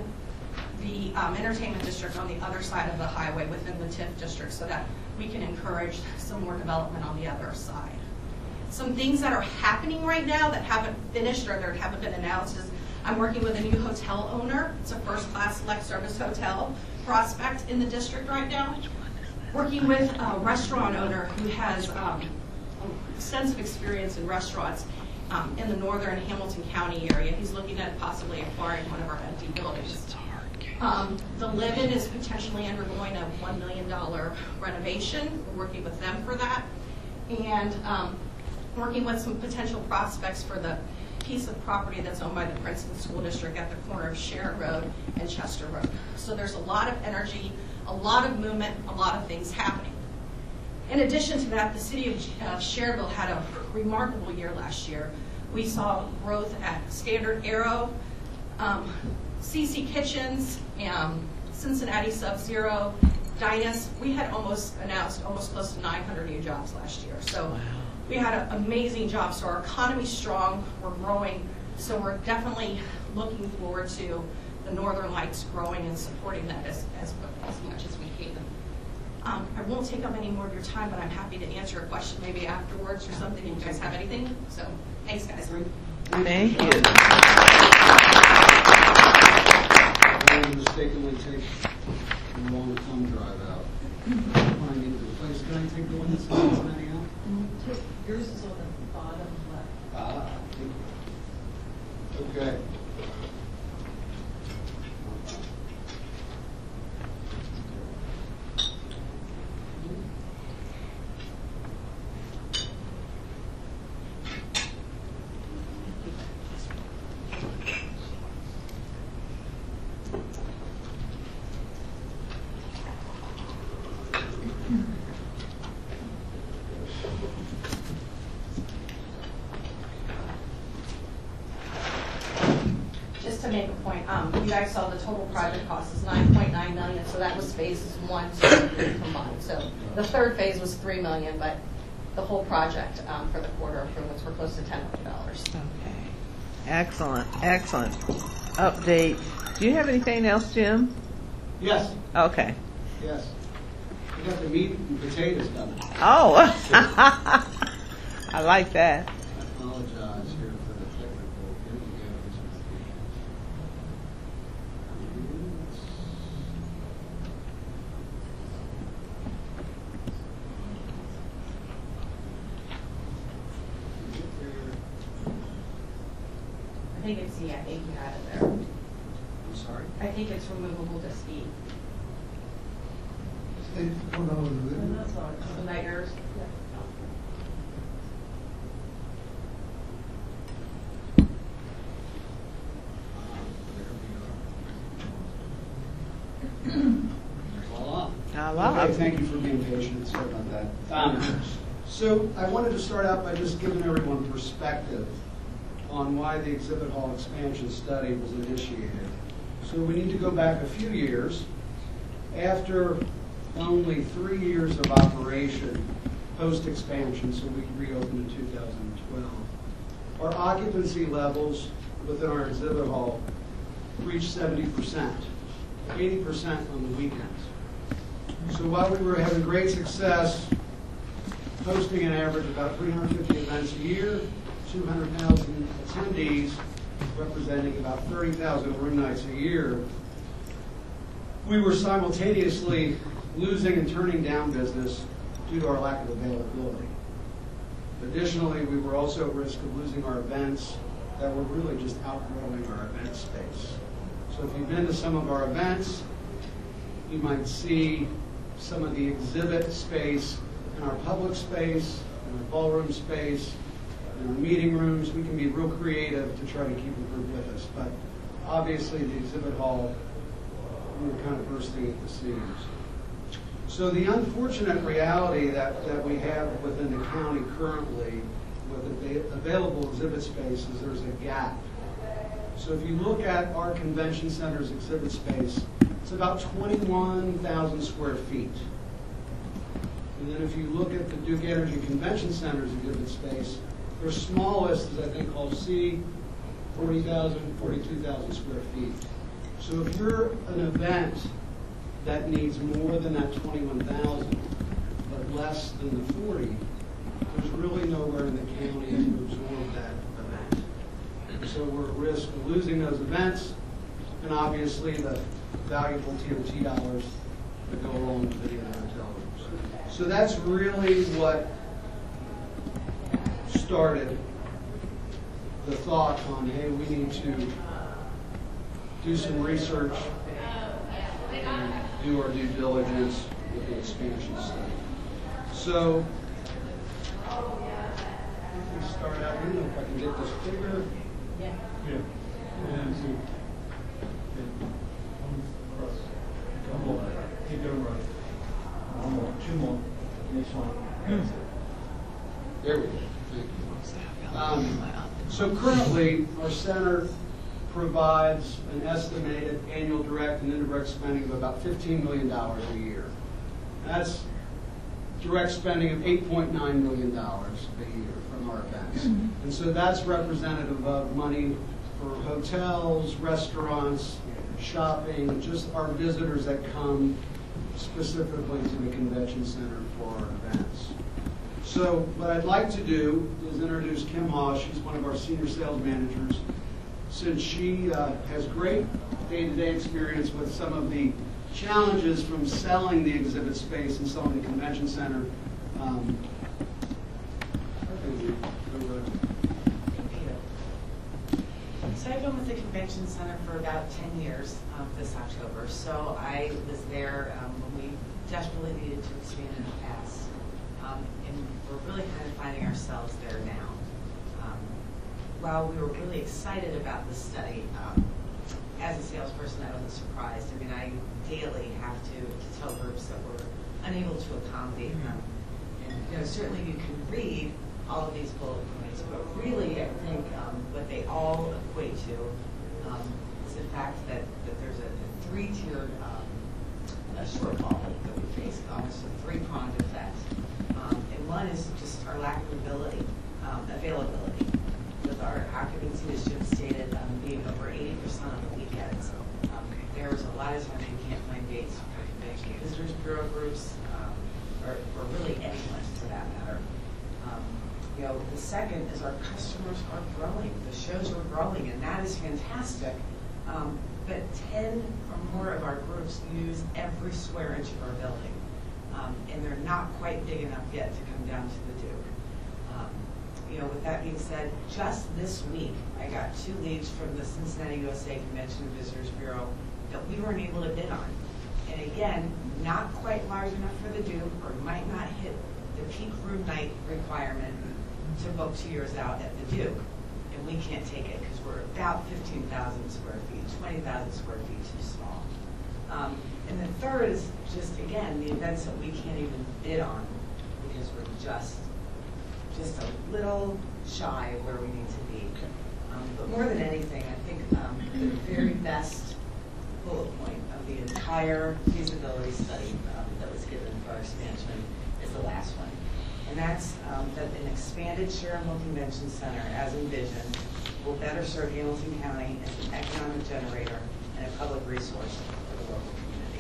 M: the um, entertainment district on the other side of the highway within the TIF district so that we can encourage some more development on the other side. Some things that are happening right now that haven't finished or that haven't been announced is I'm working with a new hotel owner. It's a first-class select service hotel prospect in the district right now. Working with a restaurant owner who has um, extensive experience in restaurants um, in the northern Hamilton County area. He's looking at possibly acquiring one of our empty buildings. Um, the Live-In is potentially undergoing a one million dollar renovation. We're working with them for that. And um, working with some potential prospects for the piece of property that's owned by the Princeton School District at the corner of Sharon Road and Chester Road. So there's a lot of energy, a lot of movement, a lot of things happening. In addition to that, the city of uh, Sharonville had a remarkable year last year. We saw growth at Standard Arrow, um, C C Kitchens, um, Cincinnati Sub-Zero, Dynas. We had almost announced almost close to nine hundred new jobs last year. So wow. We had an amazing job. So our economy's strong, we're growing. So we're definitely looking forward to the Northern Lights growing and supporting that as, as, as much as we can. Um, I won't take up any more of your time, but I'm happy to answer a question maybe afterwards or something. If you guys have anything. So thanks, guys.
A: Thank you.
H: I mistakenly take the long thumb drive out. When I need to replace, can I take the one that's in Cincinnati out?
C: Yours is on the bottom left.
H: Ah, okay.
M: To make a point, um, you guys saw the total project cost is nine point nine million dollars, so that was phases one, two, and three combined. So the third phase was three million dollars, but the whole project um, for the quarter improvements were close to ten million dollars.
A: Okay. Excellent, excellent update. Do you have anything else, Jim?
H: Yes.
A: Okay.
H: Yes. We got the meat and potatoes done.
A: Oh, I like that.
H: I apologize here for the technical difficulties.
M: I think it's, yeah, I think you had it there.
H: I'm sorry?
M: I think it's removable to speed.
J: Hey, hold on a minute.
M: Isn't that yours?
H: Voila.
A: Voila.
H: Okay, thank you for being patient. Sorry about that. Um, so I wanted to start out by just giving everyone perspective on why the exhibit hall expansion study was initiated. So we need to go back a few years. After only three years of operation post-expansion, so we reopened in two thousand twelve, our occupancy levels within our exhibit hall reached seventy percent, eighty percent on the weekends. So while we were having great success hosting an average of about three hundred fifty events a year, two hundred thousand attendees, representing about thirty thousand room nights a year, we were simultaneously losing and turning down business due to our lack of availability. Additionally, we were also at risk of losing our events that were really just outgrowing our event space. So if you've been to some of our events, you might see some of the exhibit space in our public space, in our ballroom space, in our meeting rooms. We can be real creative to try to keep the group with us. But obviously the exhibit hall, we're kind of bursting at the seams. So the unfortunate reality that, that we have within the county currently with av- available exhibit space is there's a gap. So if you look at our convention center's exhibit space, it's about twenty-one thousand square feet. And then if you look at the Duke Energy Convention Center's exhibit space, their smallest is I think called C, forty thousand, forty-two thousand square feet. So if you're an event that needs more than that twenty-one thousand, but less than the forty, there's really nowhere in the county to absorb that event. So we're at risk of losing those events, and obviously the valuable T O T dollars that go along with video and hotel rooms. So that's really what started the thought on, hey, we need to do some research and do our due diligence with the expansion study. So, let me start out here, if I can get this bigger.
G: Yeah. And two. Cross. Come on. Keep going right. One more. Two more. Next one.
H: There we go. Thank you. Um, so currently, our center provides an estimated annual direct and indirect spending of about fifteen million dollars a year. That's direct spending of eight point nine million dollars a year from our events. And so that's representative of money for hotels, restaurants, shopping, just our visitors that come specifically to the convention center for our events. So what I'd like to do is introduce Kim Haas. She's one of our senior sales managers. Since she uh, has great day-to-day experience with some of the challenges from selling the exhibit space and selling the convention center. Um,
N: So I've been with the convention center for about ten years um, this October. So I was there um, when we desperately needed to expand in the past. Um, and we're really kind of finding ourselves there now. Um, while we were really excited about this study, um, as a salesperson, I wasn't surprised. I mean, I daily have to, to tell groups that we're unable to accommodate them. And you know, certainly you can read all of these bullet points, but really I think um, what they all equate to um, is the fact that, that there's a, a three-tiered um, a shortfall that we face, almost a three-pronged effect. Um, and one is just our lack of ability, um, availability. With our occupancy, as Jim stated, um, being over eighty percent on the weekends, um, there's a lot of times you can't find dates for convention visitors bureau groups, um, or, or really anyone for that matter. Um, you know, the second is our customers are growing. The shows are growing, and that is fantastic. Um, but ten or more of our groups use every square inch of our building, um, and they're not quite big enough yet to come down to the Duke. Um, You know, with that being said, just this week, I got two leads from the Cincinnati U S A Convention and Visitors Bureau that we weren't able to bid on. And again, not quite large enough for the Duke, or might not hit the peak room night requirement to book two years out at the Duke. And we can't take it because we're about fifteen thousand square feet, twenty thousand square feet too small. Um, and the third is just, again, the events that we can't even bid on because we're just just a little shy of where we need to be. Um, but more than anything, I think um, the very best bullet point of the entire feasibility study um, that was given for our expansion is the last one. And that's um, that an expanded Sharonville Convention Center, as envisioned, will better serve Hamilton County as an economic generator and a public resource for the local community.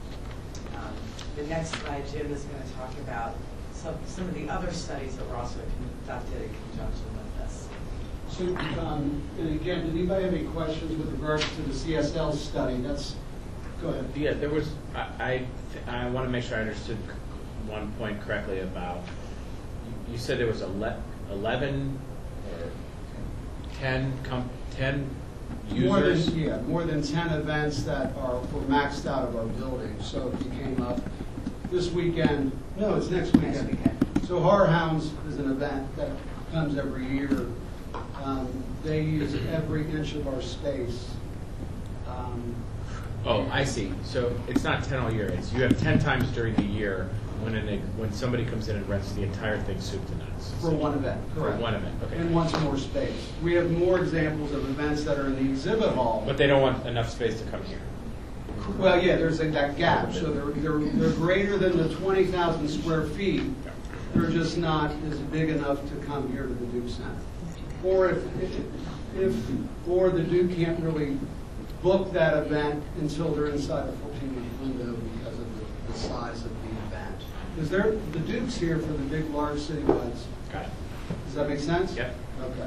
N: Um, the next slide, Jim is going to talk about Some, some of the other studies that were also conducted in conjunction with this.
H: So, um, and again, did anybody have any questions with regards to the C S L study? That's, go ahead.
F: Yeah, there was, I, I, I want to make sure I understood one point correctly about, you, you said there was ele- eleven or ten, com- ten
H: More
F: users?
H: than, yeah, more than ten events that are, were maxed out of our building. So if you came up this weekend, no, it's next weekend.
N: Next weekend.
H: So Horror Hounds is an event that comes every year. Um, they use every inch of our space. Um,
F: Oh, I see. So it's not ten all year. It's you have ten times during the year when an, when somebody comes in and rents the entire thing soup to nuts.
H: For one event,
F: For
H: correct.
F: one event, okay.
H: And wants more space. We have more examples of events that are in the exhibit hall.
F: But they don't want enough space to come here.
H: Well, yeah, there's a, that gap. So they're, they're, they're greater than the twenty thousand square feet. They're just not as big enough to come here to the Duke Center. Or if, if, or the Duke can't really book that event until they're inside a fourteen month window because of the, the size of the event. Because they're, the Duke's here for the big, large citywides.
F: Got it.
H: Does that make sense?
F: Yep.
H: Okay.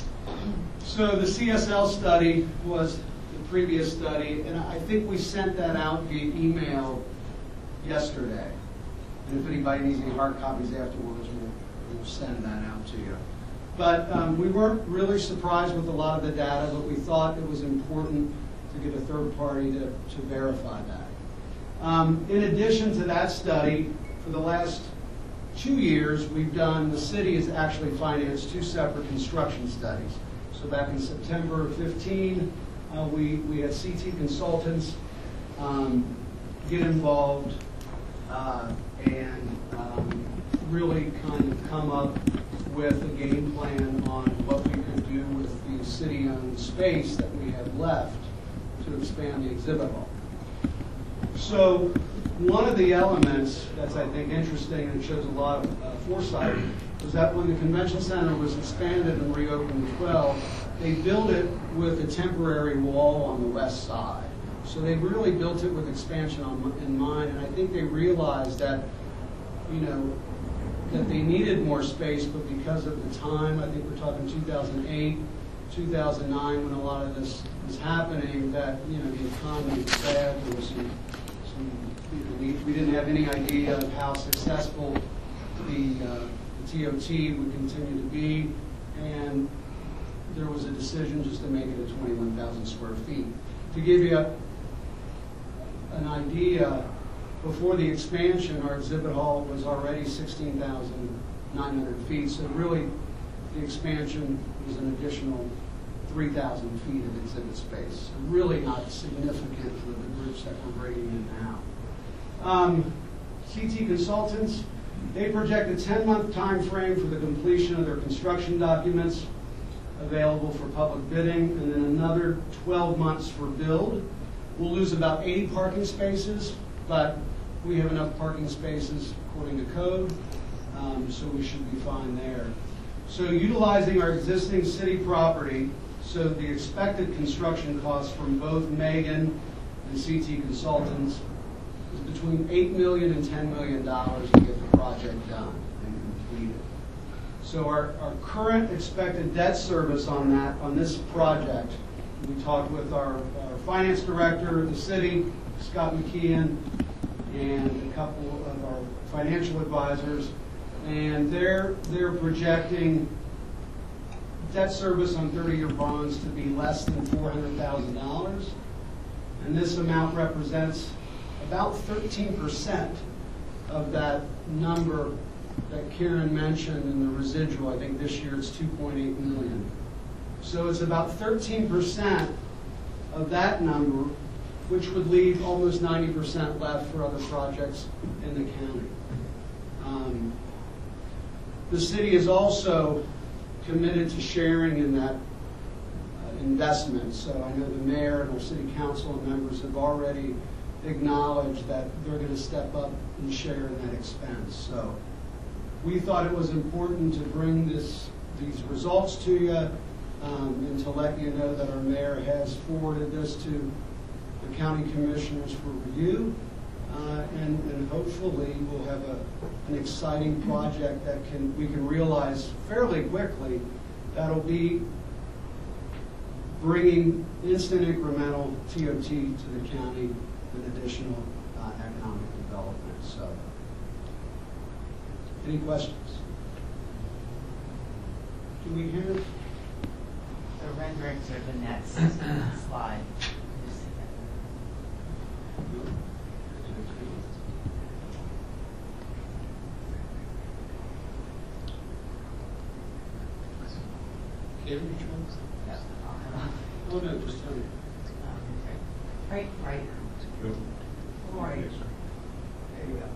H: So the C S L study was the previous study, and I think we sent that out via email yesterday. And if anybody needs any hard copies afterwards, we'll, we'll send that out to you. But um, we weren't really surprised with a lot of the data, but we thought it was important to get a third party to, to verify that. Um, in addition to that study, for the last two years, we've done, the city has actually financed two separate construction studies. So back in September of fifteen, uh, we, we had C T Consultants um, get involved uh, and um, really kind of come up with a game plan on what we could do with the city-owned space that we have left to expand the exhibit hall. So one of the elements that's, I think, interesting and shows a lot of uh, foresight was that when the convention center was expanded and reopened in twelve, they built it with a temporary wall on the west side. So they really built it with expansion on, in mind, and I think they realized that, you know, that they needed more space, but because of the time, I think we're talking two thousand eight, two thousand nine, when a lot of this was happening, that, you know, the economy was bad, there was some, some you know, we, we didn't have any idea of how successful the, uh, the T O T would continue to be, and there was a decision just to make it at twenty-one thousand square feet. To give you a, an idea, before the expansion, our exhibit hall was already sixteen thousand nine hundred feet, so really the expansion was an additional three thousand feet of exhibit space. So really not significant for the groups that we're bringing in now. Um, C T Consultants, they project a ten month time frame for the completion of their construction documents available for public bidding, and then another twelve months for build. We'll lose about eighty parking spaces, but we have enough parking spaces according to code, um, so we should be fine there. So utilizing our existing city property, so the expected construction costs from both Megan and C T Consultants is between eight million dollars and ten million dollars to get the project done and completed. So our, our current expected debt service on that, on this project, we talked with our, our finance director of the city, Scott McKeon, and a couple of our financial advisors, and they're they're projecting debt service on thirty-year bonds to be less than four hundred thousand dollars, and this amount represents about thirteen percent of that number that Karen mentioned in the residual. I think this year it's two point eight million. So it's about thirteen percent of that number, which would leave almost ninety percent left for other projects in the county. Um, the city is also committed to sharing in that uh, investment. So I know the mayor and our city council members have already acknowledged that they're going to step up and share in that expense. So we thought it was important to bring this these results to you um, and to let you know that our mayor has forwarded this to the county commissioners for review, uh, and, and hopefully we'll have a, an exciting project that can we can realize fairly quickly. That'll be bringing instant incremental T O T to the county with additional uh, economic development. So, any questions? Do we have
N: The renderings are the next slide.
H: Oh, no, just tell me.
N: Right, right. Right. There you go.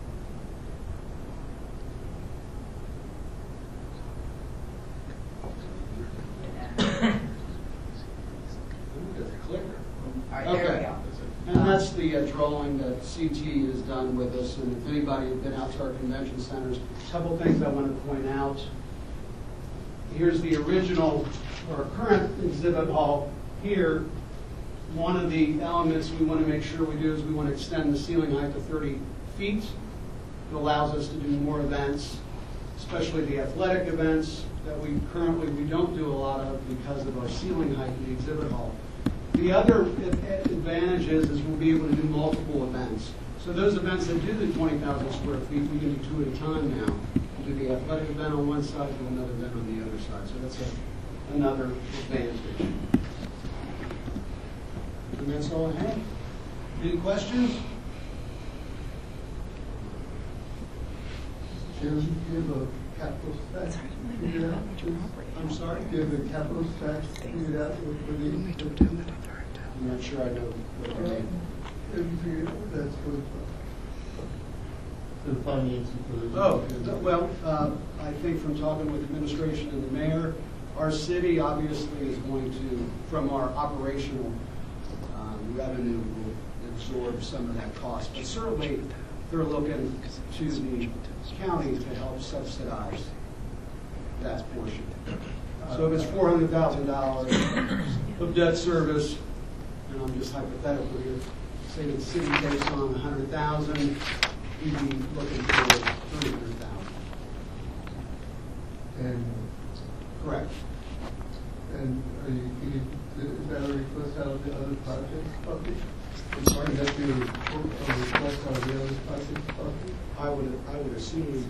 N: All right, there we
H: Okay.
N: go.
H: And that's the uh, drawing that C T has done with us, and if anybody has been out to our convention centers, a couple things I want to point out. Here's the original, or current exhibit hall. Here, one of the elements we want to make sure we do is we want to extend the ceiling height to thirty feet. It allows us to do more events, especially the athletic events that we currently, we don't do a lot of because of our ceiling height in the exhibit hall. The other advantage is, is we'll be able to do multiple events. So those events that do the twenty thousand square feet, we can do two at a time now. We'll do the athletic event on one side and another event on the other side. So that's a, another advantage. And that's all I have. Any questions?
J: Jim, do you have a capital stack figured out?
H: I'm sorry?
J: Do you have a capital stack figured out for the?
H: I'm not sure I know what you mean.
J: Have you figured out that's for the financing for the?
H: Oh, well, uh, I think from talking with administration and the mayor, our city obviously is going to, from our operational um, revenue, will absorb some of that cost. But certainly, they're looking to the county to help subsidize that portion. So if it's four hundred thousand dollars of debt service, and I'm just hypothetical here, say the city takes on one hundred thousand dollars, we'd be looking for three hundred thousand dollars.
J: And,
H: Correct.
J: and are you, you- is that a request out of the other projects bucket?
H: I'm sorry?
J: Is that your, a request out of the other projects bucket?
H: I would, I would assume.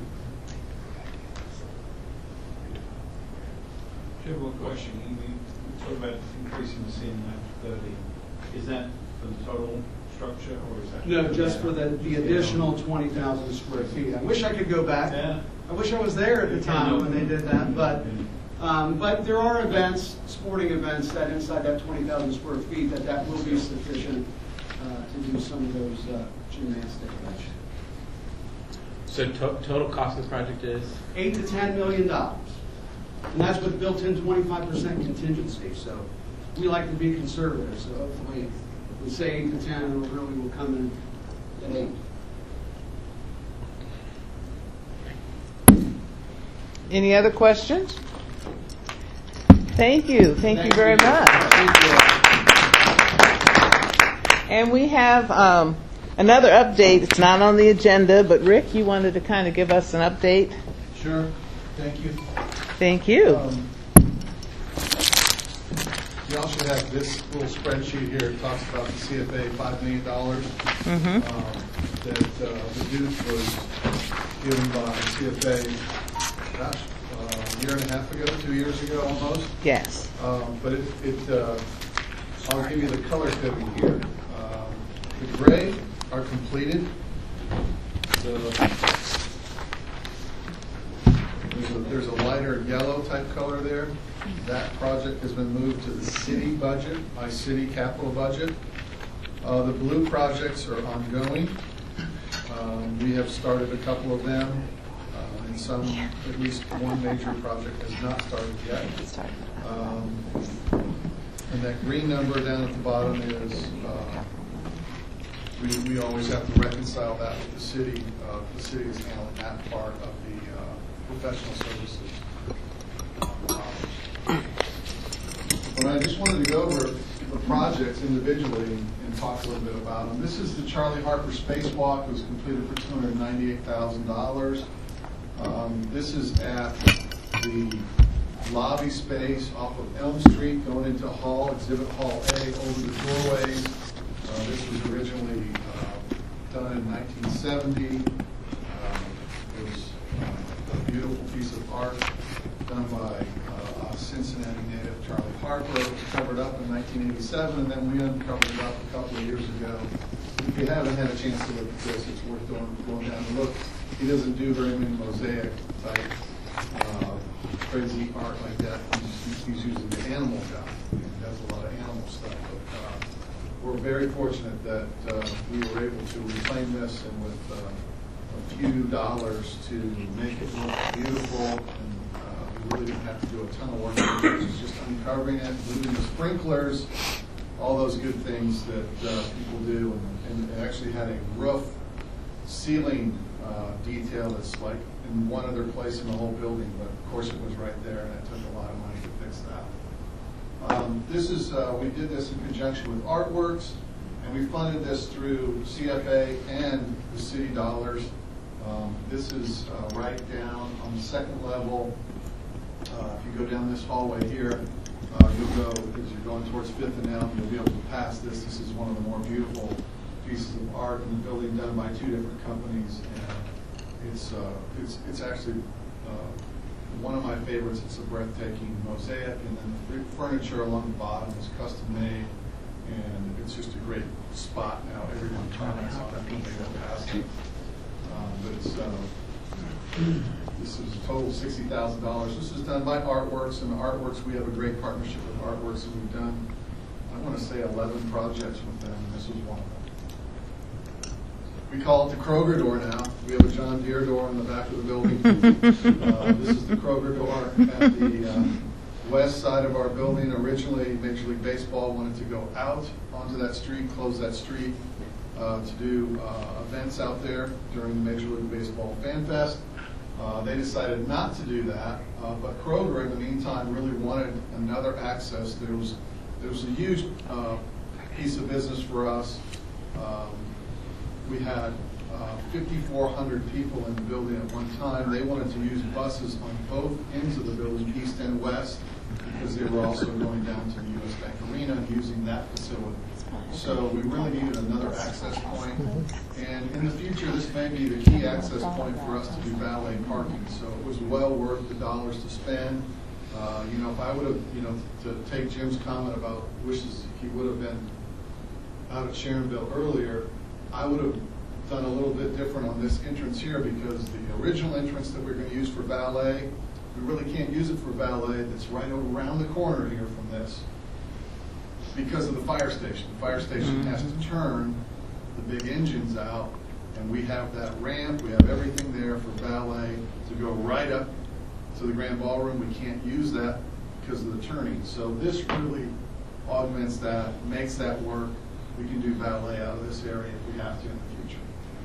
G: Jim, one question. You you talk about increasing the ceiling height to thirty. Is that for the total structure, or is that?
H: No, just for the, the additional twenty thousand square feet. I wish I could go back.
G: Yeah.
H: I wish I was there at the time when they did that, but, um, but there are events, sporting events, that inside that twenty thousand square feet, that that will be sufficient uh, to do some of those uh, gymnastic events.
F: So to- total cost of the project is?
H: Eight to ten million dollars. And that's with built-in twenty-five percent contingency, so we like to be conservative, so hopefully if we say eight to ten, it really will come in at eight.
A: Any other questions? Thank you. Thank you very much.
H: Thank you.
A: And we have um, another update. It's not on the agenda, but Rick, you wanted to kind of give us an update?
G: Sure. Thank you.
A: Thank you.
G: Um, You also have this little spreadsheet here. It talks about the C F A five million dollars
A: Mhm.
G: um, that uh, the Duke was given by C F A, gosh, uh, a year and a half ago, two years ago almost.
A: Yes.
G: Um, But it, it, uh, I'll give you the color coding here. Um, The gray are completed. The There's a, there's a lighter yellow type color there. That project has been moved to the city budget, my city capital budget. Uh, the blue projects are ongoing. Um, we have started a couple of them, uh, and some, at least one major project has not started yet. Um, and that green number down at the bottom is, uh, we, we always have to reconcile that with the city. Uh, the city is handling that part of the uh, professional services. But I just wanted to go over the projects individually and talk a little bit about them. This is the Charlie Harper Spacewalk. It was completed for two hundred ninety-eight thousand dollars. Um, this is at the lobby space off of Elm Street going into Hall, Exhibit Hall A, over the doorways. Uh, this was originally uh, done in nineteen seventy. Um, it was uh, a beautiful piece of art done by uh, a Cincinnati native, Charlie Harper. Harper was covered up in nineteen eighty-seven, and then we uncovered it up a couple of years ago. If you haven't had a chance to look at this, it's worth going, going down and look. He doesn't do very many mosaic type uh, crazy art like that. He's, he's using the animal guy. He does a lot of animal stuff. But, uh, we're very fortunate that uh, we were able to reclaim this, and with uh, a few dollars to make it look beautiful. And uh, we really didn't have to do a ton of work. It was just uncovering it, moving the sprinklers, all those good things that uh, people do, and, and it actually had a roof ceiling uh, detail that's like in one other place in the whole building, but of course it was right there, and it took a lot of money to fix that. Um, this is, uh, we did this in conjunction with Artworks, and we funded this through C F A and the city dollars. Um, this is uh, right down on the second level. Uh, if you go down this hallway here, uh, you'll go, as you're going towards Fifth and Elm, you'll be able to pass this. This is one of the more beautiful pieces of art in the building done by two different companies. And it's, uh, it's, it's actually uh, one of my favorites. It's a breathtaking mosaic, and then the furniture along the bottom is custom made, and it's just a great spot now. Everyone comments on it when they go past it. Um, but it's, uh, this is a total sixty thousand dollars. This is done by Artworks, and Artworks, we have a great partnership with Artworks, and we've done, I want to say, eleven projects with them, and this was one of them. We call it the Kroger door now. We have a John Deere door in the back of the building. uh, this is the Kroger door at the uh, west side of our building. Originally, Major League Baseball wanted to go out onto that street, close that street, uh, to do uh, events out there during the Major League Baseball Fan Fest. Uh, they decided not to do that, uh, but Kroger, in the meantime, really wanted another access. There was, there was a huge uh, piece of business for us. Um, we had uh, fifty-four hundred people in the building at one time. They wanted to use buses on both ends of the building, east and west, because they were also going down to the U S Bank Arena and using that facility. So we really needed another access point. And in the future, this may be the key access point for us to do valet parking. So it was well worth the dollars to spend. Uh, you know, if I would have, you know, to take Jim's comment about wishes he would have been out at Sharonville earlier, I would have done a little bit different on this entrance here, because the original entrance that we're going to use for valet, we really can't use it for valet. That's right around the corner here from this, because of the fire station. The fire station has to turn the big engines out, and we have that ramp, we have everything there for valet to go right up to the grand ballroom. We can't use that because of the turning. So this really augments that, makes that work. We can do valet out of this area if we have to in the future.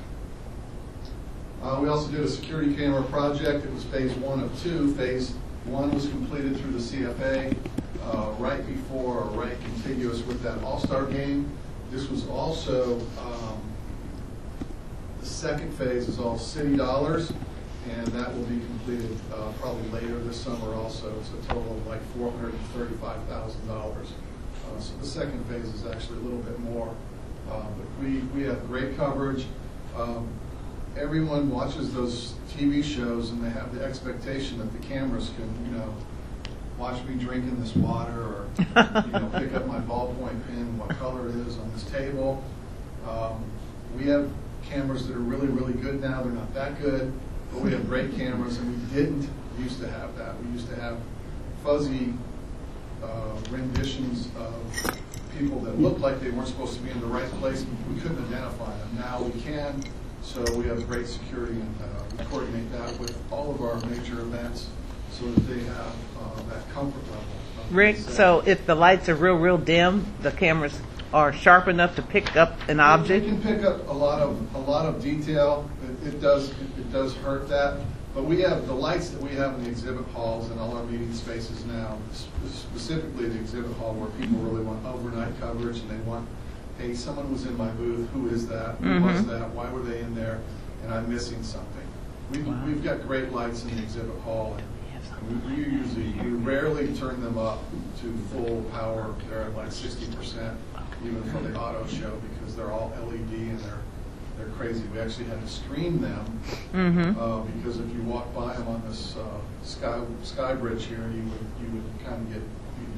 G: Uh, we also did a security camera project. It was phase one of two. Phase one was completed through the C F A. Uh, right before, or right contiguous with that All-Star game. This was also, um, the second phase is all city dollars, and that will be completed uh, probably later this summer also. It's a total of like four hundred thirty-five thousand dollars. Uh, so the second phase is actually a little bit more. Uh, but we, we have great coverage. Um, everyone watches those T V shows, and they have the expectation that the cameras can, you know, watch me drinking this water, or you know, pick up my ballpoint pen, what color it is on this table. Um, we have cameras that are really, really good now. They're not that good, but we have great cameras, and we didn't used to have that. We used to have fuzzy uh, renditions of people that looked like they weren't supposed to be in the right place. We couldn't identify them. Now we can, so we have great security, and uh, we coordinate that with all of our major events, so that they have uh, that comfort level.
A: Rick, so if the lights are real, real dim, the cameras are sharp enough to pick up an object?
G: It can pick up a lot of a lot of detail. It, it does it, it does hurt that, but we have the lights that we have in the exhibit halls and all our meeting spaces now, specifically the exhibit hall, where people really want overnight coverage, and they want, hey, someone was in my booth. Who is that? Who
A: Mm-hmm.
G: was that? Why were they in there? And I'm missing something. We, wow. We've got great lights in the exhibit hall. And, We, we usually, we rarely turn them up to full power. They're at like sixty percent, even for the auto show, because they're all L E D and they're they're crazy. We actually had to stream them
A: mm-hmm.
G: uh, because if you walk by them on this uh, sky sky bridge here, you would you would kind of get you'd be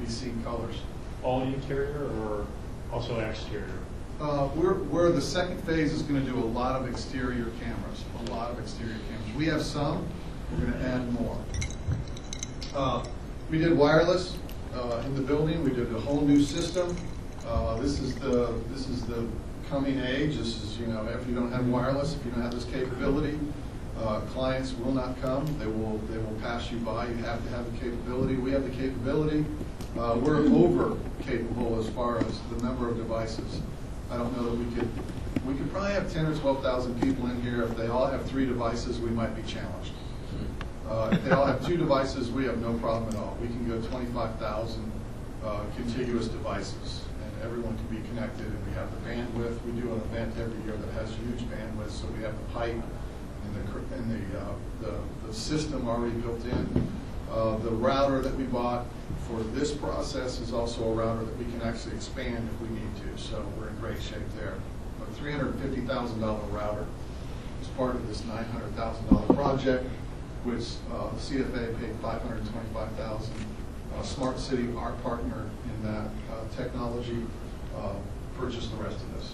G: be seen colors.
E: All interior or also exterior?
G: Uh, we're, we're, the second phase is going to do a lot of exterior cameras, a lot of exterior cameras. We have some, we're going to add more. Uh, we did wireless uh, in the building. We did a whole new system. Uh, this is the this is the coming age. This is, you know, if you don't have wireless, if you don't have this capability, uh, clients will not come. They will they will pass you by. You have to have the capability. We have the capability. Uh, we're over capable as far as the number of devices. I don't know that we could, we could probably have ten or twelve thousand people in here. If they all have three devices, we might be challenged. Uh, if they all have two devices, we have no problem at all. We can go twenty-five thousand uh, contiguous devices, and everyone can be connected, and we have the bandwidth. We do an event every year that has huge bandwidth, so we have the pipe and the, and the, uh, the, the system already built in. Uh, the router that we bought for this process is also a router that we can actually expand if we need to, so we're in great shape there. A three hundred fifty thousand dollar router is part of this nine hundred thousand dollar project, which uh, the C F A paid five hundred twenty-five thousand dollars. Uh, Smart City, our partner in that uh, technology, uh, purchased the rest of this.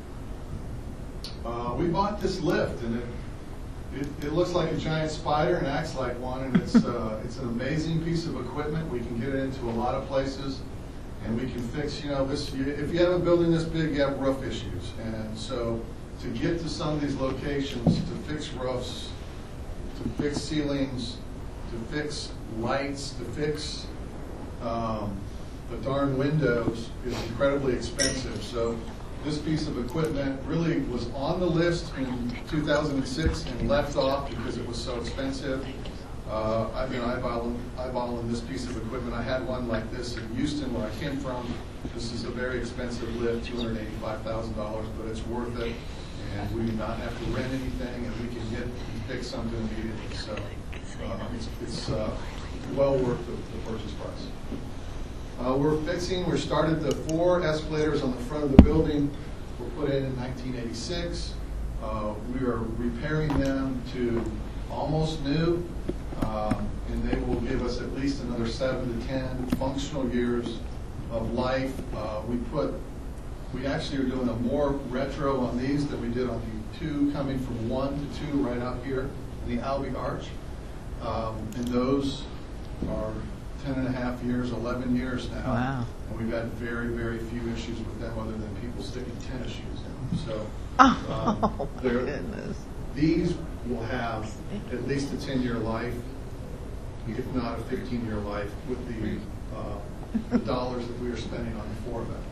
G: Uh, we bought this lift, and it It, it looks like a giant spider and acts like one, and it's uh, it's an amazing piece of equipment. We can get it into a lot of places, and we can fix, you know, this. If you have a building this big, you have roof issues, and so to get to some of these locations, to fix roofs, to fix ceilings, to fix lights, to fix um, the darn windows is incredibly expensive. So this piece of equipment really was on the list in two thousand six and left off because it was so expensive. Uh, I've been eyeballing, eyeballing this piece of equipment. I had one like this in Houston, where I came from. This is a very expensive lift, two hundred eighty-five thousand dollars, but it's worth it. And we do not have to rent anything, and we can get and fix something immediately. So uh, it's, it's uh, well worth the, the purchase price. Uh, we're fixing, we started the four escalators on the front of the building. Were put in in nineteen eighty-six. Uh, we are repairing them to almost new, um, and they will give us at least another seven to ten functional years of life. Uh, we put, we actually are doing a more retro on these than we did on the two coming from one to two right out here in the Albee Arch. Um, and those are ten and a half years, eleven years now.
A: Wow.
G: And we've had very, very few issues with them other than people sticking tennis shoes in them. So
A: Oh,
G: um,
A: my
G: they're-
A: goodness.
G: these will have at least a ten-year life, if not a fifteen-year life, with the, uh, the dollars that we are spending on the four of them.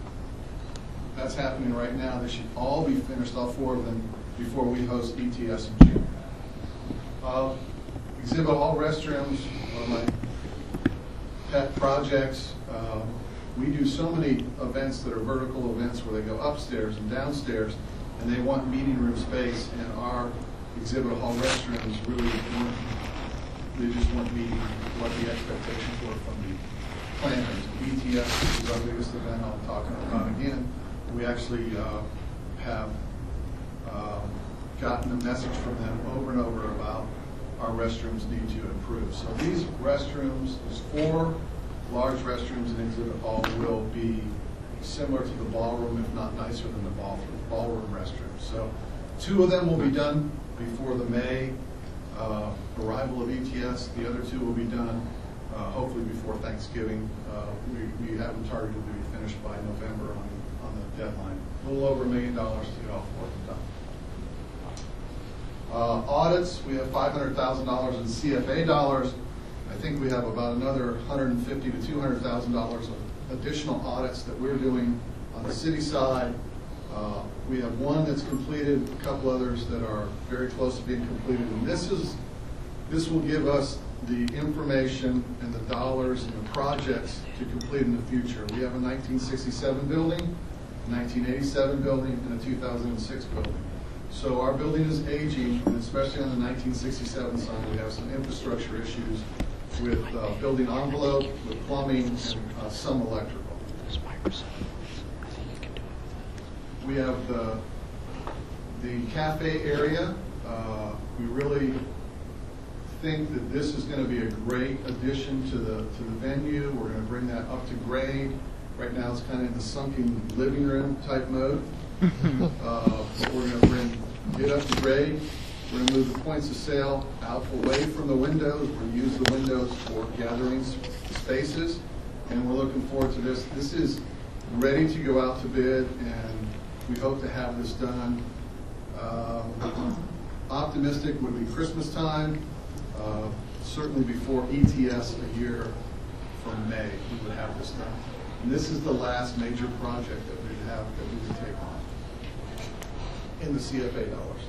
G: That's happening right now. They should all be finished, all four of them, before we host E T S in June. Uh, exhibit hall restrooms, one of my pet projects. Um, we do so many events that are vertical events where they go upstairs and downstairs, and they want meeting room space, and our exhibit hall restrooms really weren't, they just weren't meeting what the expectations were from the planners. E T S, which is our biggest event I'm talking about again, we actually uh, have um, gotten a message from them over and over about our restrooms need to improve. So these restrooms, there's four large restrooms in Exhibit Hall, will be similar to the ballroom, if not nicer than the ball, ballroom restrooms. So two of them will be done before the May uh, arrival of E T S. The other two will be done uh, hopefully before Thanksgiving. Uh, we, we have them targeted to be finished by November on, on the deadline. A little over a million dollars to get all four of them done. Uh, audits, we have five hundred thousand dollars in C F A dollars. I think we have about another one hundred fifty thousand to two hundred thousand dollars of additional audits that we're doing on the city side. Uh, we have one that's completed, a couple others that are very close to being completed. And this is, this will give us the information and the dollars and the projects to complete in the future. We have a nineteen sixty-seven building, a nineteen eighty-seven building, and a two thousand six building. So our building is aging, and especially on the nineteen sixty-seven side, we have some infrastructure issues with uh, building envelope, with plumbing, and uh, some electrical. We have the, the cafe area. Uh, we really think that this is going to be a great addition to the to the venue. We're going to bring that up to grade. Right now, it's kind of in the sunken living room type mode. uh, but we're going to bring it up to grade. We're going to move the points of sale out away from the windows. We're going to use the windows for gathering spaces, and we're looking forward to this. This is ready to go out to bid, and we hope to have this done. Um, optimistic would be Christmas time. Uh, certainly before E T S a year from May, we would have this done. And this is the last major project that we have that we would take on in the C F A dollars.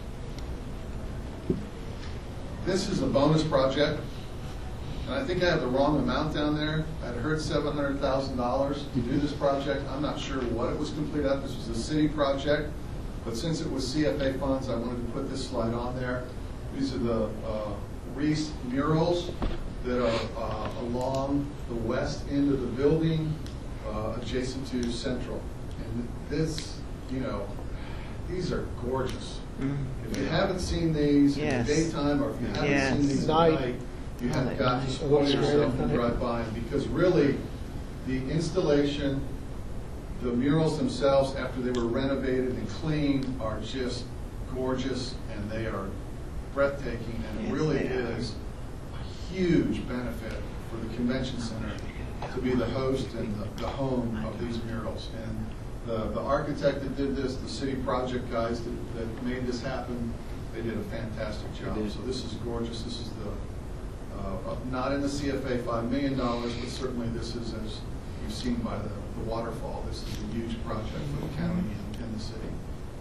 G: This is a bonus project, and I think I have the wrong amount down there. I'd heard seven hundred thousand dollars to do this project. I'm not sure what it was completed at. This was a city project, but since it was C F A funds, I wanted to put this slide on there. These are the uh, Reese murals that are uh, along the west end of the building, uh, adjacent to Central. And this, you know, these are gorgeous. Mm-hmm. If you haven't seen these
A: yes.
G: in the daytime, or if you haven't
A: yes.
G: seen these at
D: Night.
G: night, you have
A: Night.
G: got to spoil yourself and drive by them, because really, the installation, the murals themselves, after they were renovated and cleaned, are just gorgeous, and they are breathtaking, and it
A: Yes,
G: really
A: they are.
G: is a huge benefit for the convention center to be the host and the, the home of these murals. And the, the architect that did this, the city project guys that, that made this happen, they did a fantastic job. So this is gorgeous. This is the, uh, not in the C F A five million dollars, but certainly this is, as you've seen by the, the waterfall, this is a huge project for the county and, and the city.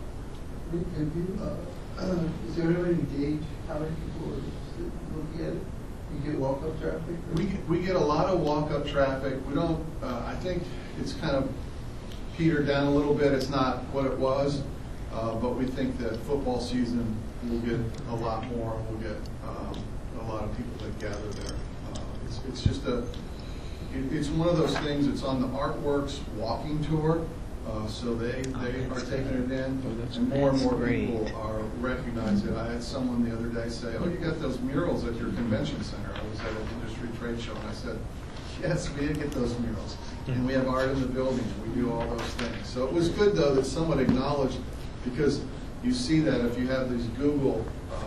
J: Have you, uh, uh, is there any way to gauge how many people are looking at it? You get walk-up traffic? or-
G: We, get- we get a lot of walk-up traffic. We don't, uh, I think it's kind of petered down a little bit. It's not what it was, uh, but we think that football season will get a lot more. We'll get um, a lot of people that gather there. Uh, It's, it's just a, it- it's one of those things, it's on the Artworks walking tour, uh, so they, they are taking it in, and more and more
A: That's great.
G: people are recognizing it. I had someone the other day say, oh, you got those murals at your convention center. I was at an industry trade show, and I said, yes, we did get those murals. And we have art in the building, and we do all those things. So it was good, though, that someone acknowledged, because you see that if you have these Google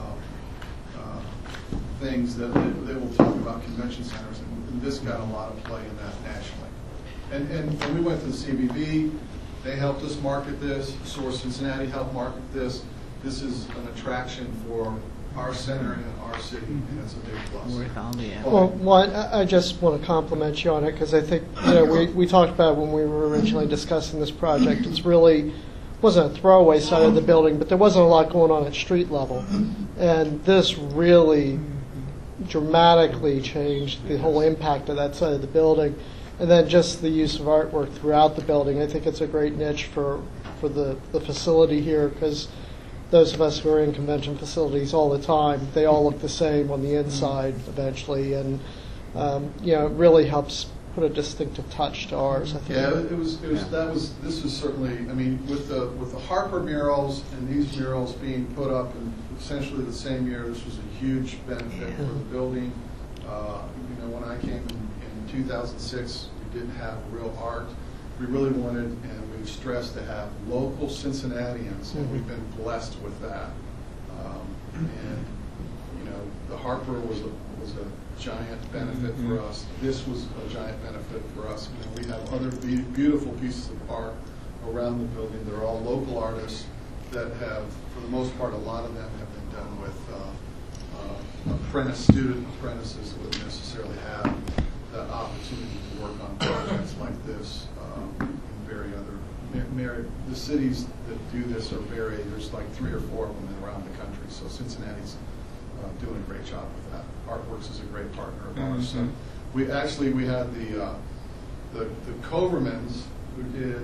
G: uh, uh, things, that they, they will talk about convention centers, and this got a lot of play in that nationally. And, and when we went to the C B B, they helped us market this. Source Cincinnati helped market this. This is an attraction for our center and our city, and it's a big plus.
A: Worth all the effort.
D: Well, one, I I just want to compliment you on it, because I think, you know, we, we talked about when we were originally discussing this project, it's really, wasn't a throwaway side of the building, but there wasn't a lot going on at street level. And this really dramatically changed the whole impact of that side of the building. And then just the use of artwork throughout the building. I think it's a great niche for, for the, the facility here, because those of us who are in convention facilities all the time, they all look the same on the inside eventually. And, um, you know, it really helps put a distinctive touch to ours, I think.
G: Yeah, it was, it was, that was, this is certainly, I mean, with the, with the Harper murals and these murals being put up in essentially the same year, this was a huge benefit for the building. Uh, you know, when I came in, in two thousand six, we didn't have real art. We really wanted, and we've stressed, to have local Cincinnatians, and we've been blessed with that. Um, and, you know, the Harper was a, was a giant benefit for us. This was a giant benefit for us. You know, we have other be- beautiful pieces of art around the building. They're all local artists that have, for the most part, a lot of them have been done with uh, uh, apprentice, student apprentices that wouldn't necessarily have the opportunity to work on projects like this. Um, and very other, Mar- the cities that do this are very, there's like three or four of them around the country. So Cincinnati's uh, doing a great job with that. Artworks is a great partner of ours. So we actually, we had the, uh, the, the Covermans who did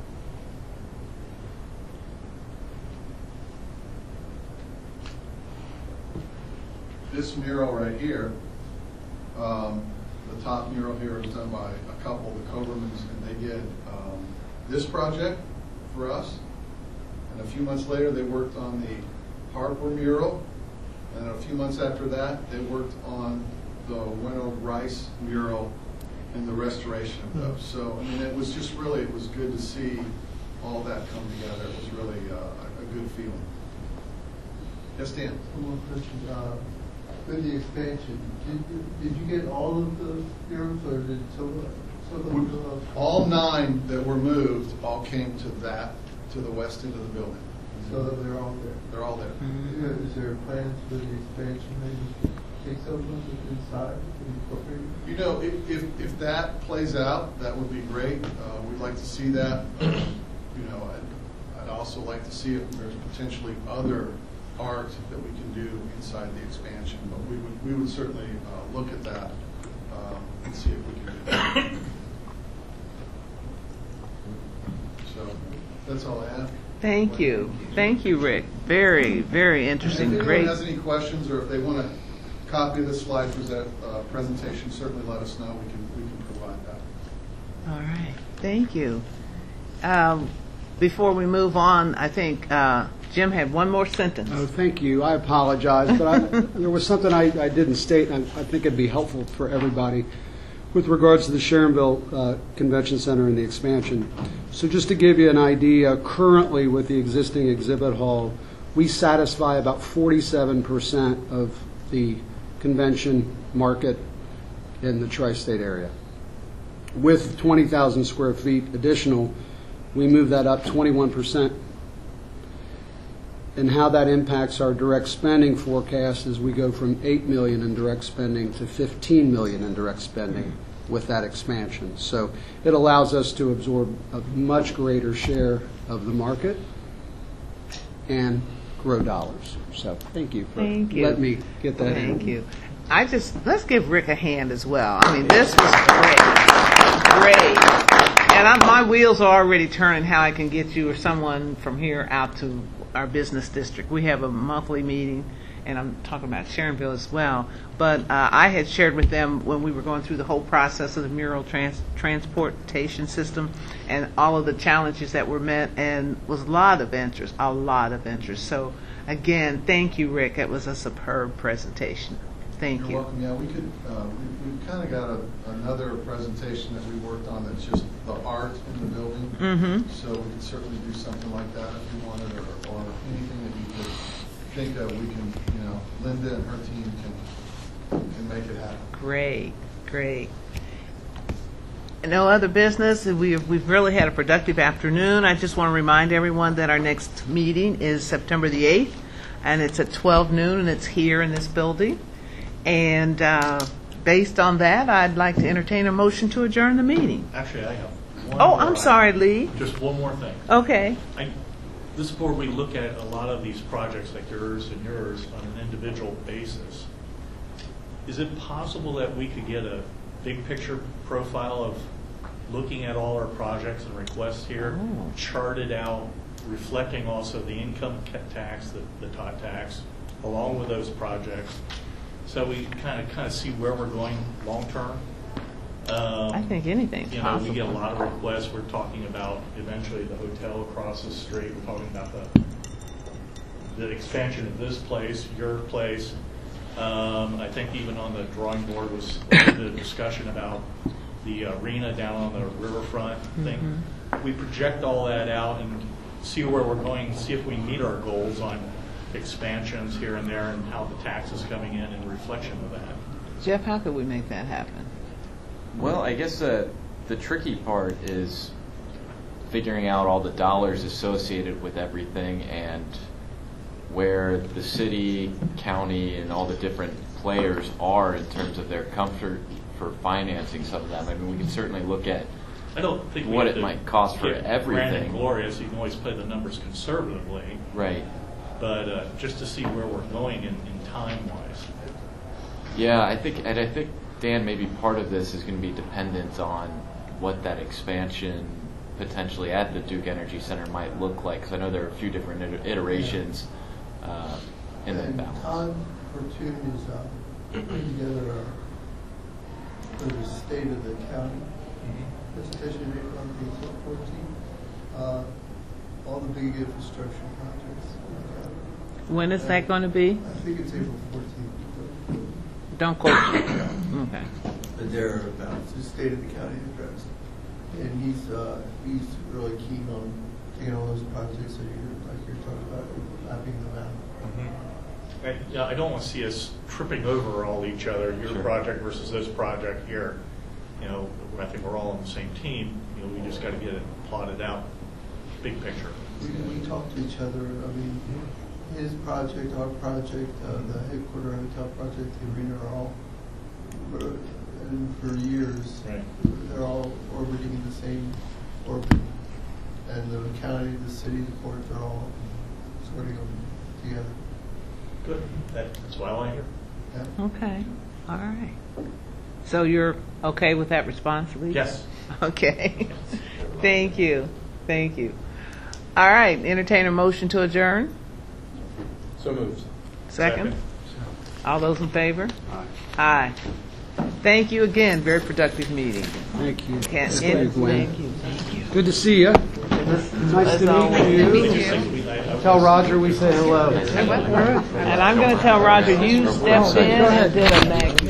G: this mural right here. Um, the top mural here is done by a couple, the Covermans, and they did um, this project for us. And a few months later, they worked on the Harper mural. And a few months after that, they worked on the Winnow Rice mural and the restoration of those. So, I mean, it was just really, it was good to see all that come together. It was really uh, a, a good feeling. Yes, Dan?
J: One more question. Uh, with the expansion, did you, did you get all of the murals, or did some, some of them?
G: All nine that were moved all came to that, to the west end of the building.
J: So that they're all there?
G: They're all there.
J: Mm-hmm. Yeah, is there plans for the expansion, maybe take some of them inside and incorporate?
G: You know, if, if, if that plays out, that would be great. Uh, we'd like to see that. You know, I'd, I'd also like to see if there's potentially other art that we can do inside the expansion, but we would, we would certainly uh, look at that uh, and see if we can do that. So that's all I have.
A: Thank you. Thank you, Rick. Very, very interesting.
G: If anyone
A: Great.
G: has any questions, or if they want a copy of the slide present, uh, presentation, certainly let us know. We can, we can provide that.
A: All right. Thank you. Um, before we move on, I think uh, Jim had one more sentence.
H: Oh, thank you. I apologize, but I, there was something I, I didn't state, and I, I think it'd be helpful for everybody with regards to the Sharonville uh, Convention Center and the expansion. So just to give you an idea, currently with the existing exhibit hall, we satisfy about forty-seven percent of the convention market in the tri-state area. With twenty thousand square feet additional, we move that up twenty-one percent. And how that impacts our direct spending forecast is we go from eight million dollars in direct spending to fifteen million dollars in direct spending with that expansion. So it allows us to absorb a much greater share of the market and grow dollars. So thank you for
A: Thank you.
H: letting me get that in.
A: Thank you. I just, let's give Rick a hand as well. I mean, this was great. Great. And I, my wheels are already turning how I can get you or someone from here out to our business district. We have a monthly meeting, and I'm talking about Sharonville as well. But uh, I had shared with them when we were going through the whole process of the mural trans- transportation system and all of the challenges that were met, and was a lot of interest, a lot of interest. So again, thank you, Rick. It was a superb presentation. Thank
G: You're
A: you.
G: welcome. Yeah, we could, uh, we, we've kind of got a, another presentation that we worked on that's just the art in the building.
A: Mm-hmm.
G: So we could certainly do something like that if you wanted, or, or anything that you could think of. We can, you know, Linda and her team can, can make it happen.
A: Great, great. No other business. We've, we've really had a productive afternoon. I just want to remind everyone that our next meeting is September the eighth, and it's at twelve noon, and it's here in this building. And uh, based on that, I'd like to entertain a motion to adjourn the meeting.
E: Actually, I have one
A: Oh,
E: more
A: I'm
E: item.
A: sorry, Lee.
E: Just one more thing.
A: Okay.
E: I, this board, we look at a lot of these projects like yours and yours on an individual basis. Is it possible that we could get a big picture profile of looking at all our projects and requests here,
A: Oh.
E: charted out, reflecting also the income ca- tax, the, the tot tax, along with those projects, so we kind of kind of see where we're going long term? Um,
A: I think anything's
E: You know,
A: possible.
E: we get a lot of requests. We're talking about eventually the hotel across the street. We're talking about the the expansion of this place, your place. Um, I think even on the drawing board was the discussion about the arena down on the riverfront thing. We project all that out and see where we're going, see if we meet our goals on expansions here and there, and how the tax is coming in in reflection of that.
A: Jeff, how could we make that happen?
B: Well, I guess uh, the tricky part is figuring out all the dollars associated with everything and where the city, county, and all the different players are in terms of their comfort for financing some of them. I mean, we can certainly look at
E: I don't think we
B: what
E: have
B: it
E: to
B: might cost for
E: get grand and
B: everything.
E: glorious. You can always play the numbers conservatively,
B: Right.
E: but uh, just to see where we're going in, in time-wise.
B: Yeah, I think, and I think, Dan, maybe part of this is going to be dependent on what that expansion potentially at the Duke Energy Center might look like, because I know there are a few different iter- iterations uh, in that
J: And
B: balance.
J: Todd Fortune is uh, putting together a, for the state of the county presentation made on page fourteen. Uh, all the big infrastructure projects.
A: When is that going to be?
J: I think it's April fourteenth.
A: Don't quote me. Okay.
J: But they're about to state of the county address. And he's, uh, he's really keen on taking all those projects that you're, like you're talking about, mapping them out.
E: I, yeah, I don't want to see us tripping over all each other, your
B: Sure.
E: project versus this project here. You know, I think we're all on the same team. You know, we just got to get it plotted out, big picture.
J: We, we talk to each other. I mean, his project, our project, uh, the headquarter hotel project, the arena are all, for, and for years,
E: Right.
J: they're all orbiting in the same orbit. And the county, the city, the courts are all sorting them together.
E: Good. That, that's what I want to hear.
J: Yeah.
A: Okay. All right. So you're okay with that response, Lee?
E: Yes.
A: Okay. Thank you. Thank you. All right. Entertain a motion to adjourn.
L: So moved.
A: Second.
E: Second.
A: All those in favor?
H: Aye.
A: Aye. Thank you again. Very productive meeting.
H: Thank you.
A: Can't-
H: Thank you, Gwen.
A: Thank you. Thank you.
H: Good to see you. Nice
A: As
H: to
A: always.
H: meet you.
A: Meet
E: Just think we- I- I-
H: Tell Roger we say hello.
A: And I'm going to tell Roger you stepped in and did a magnificent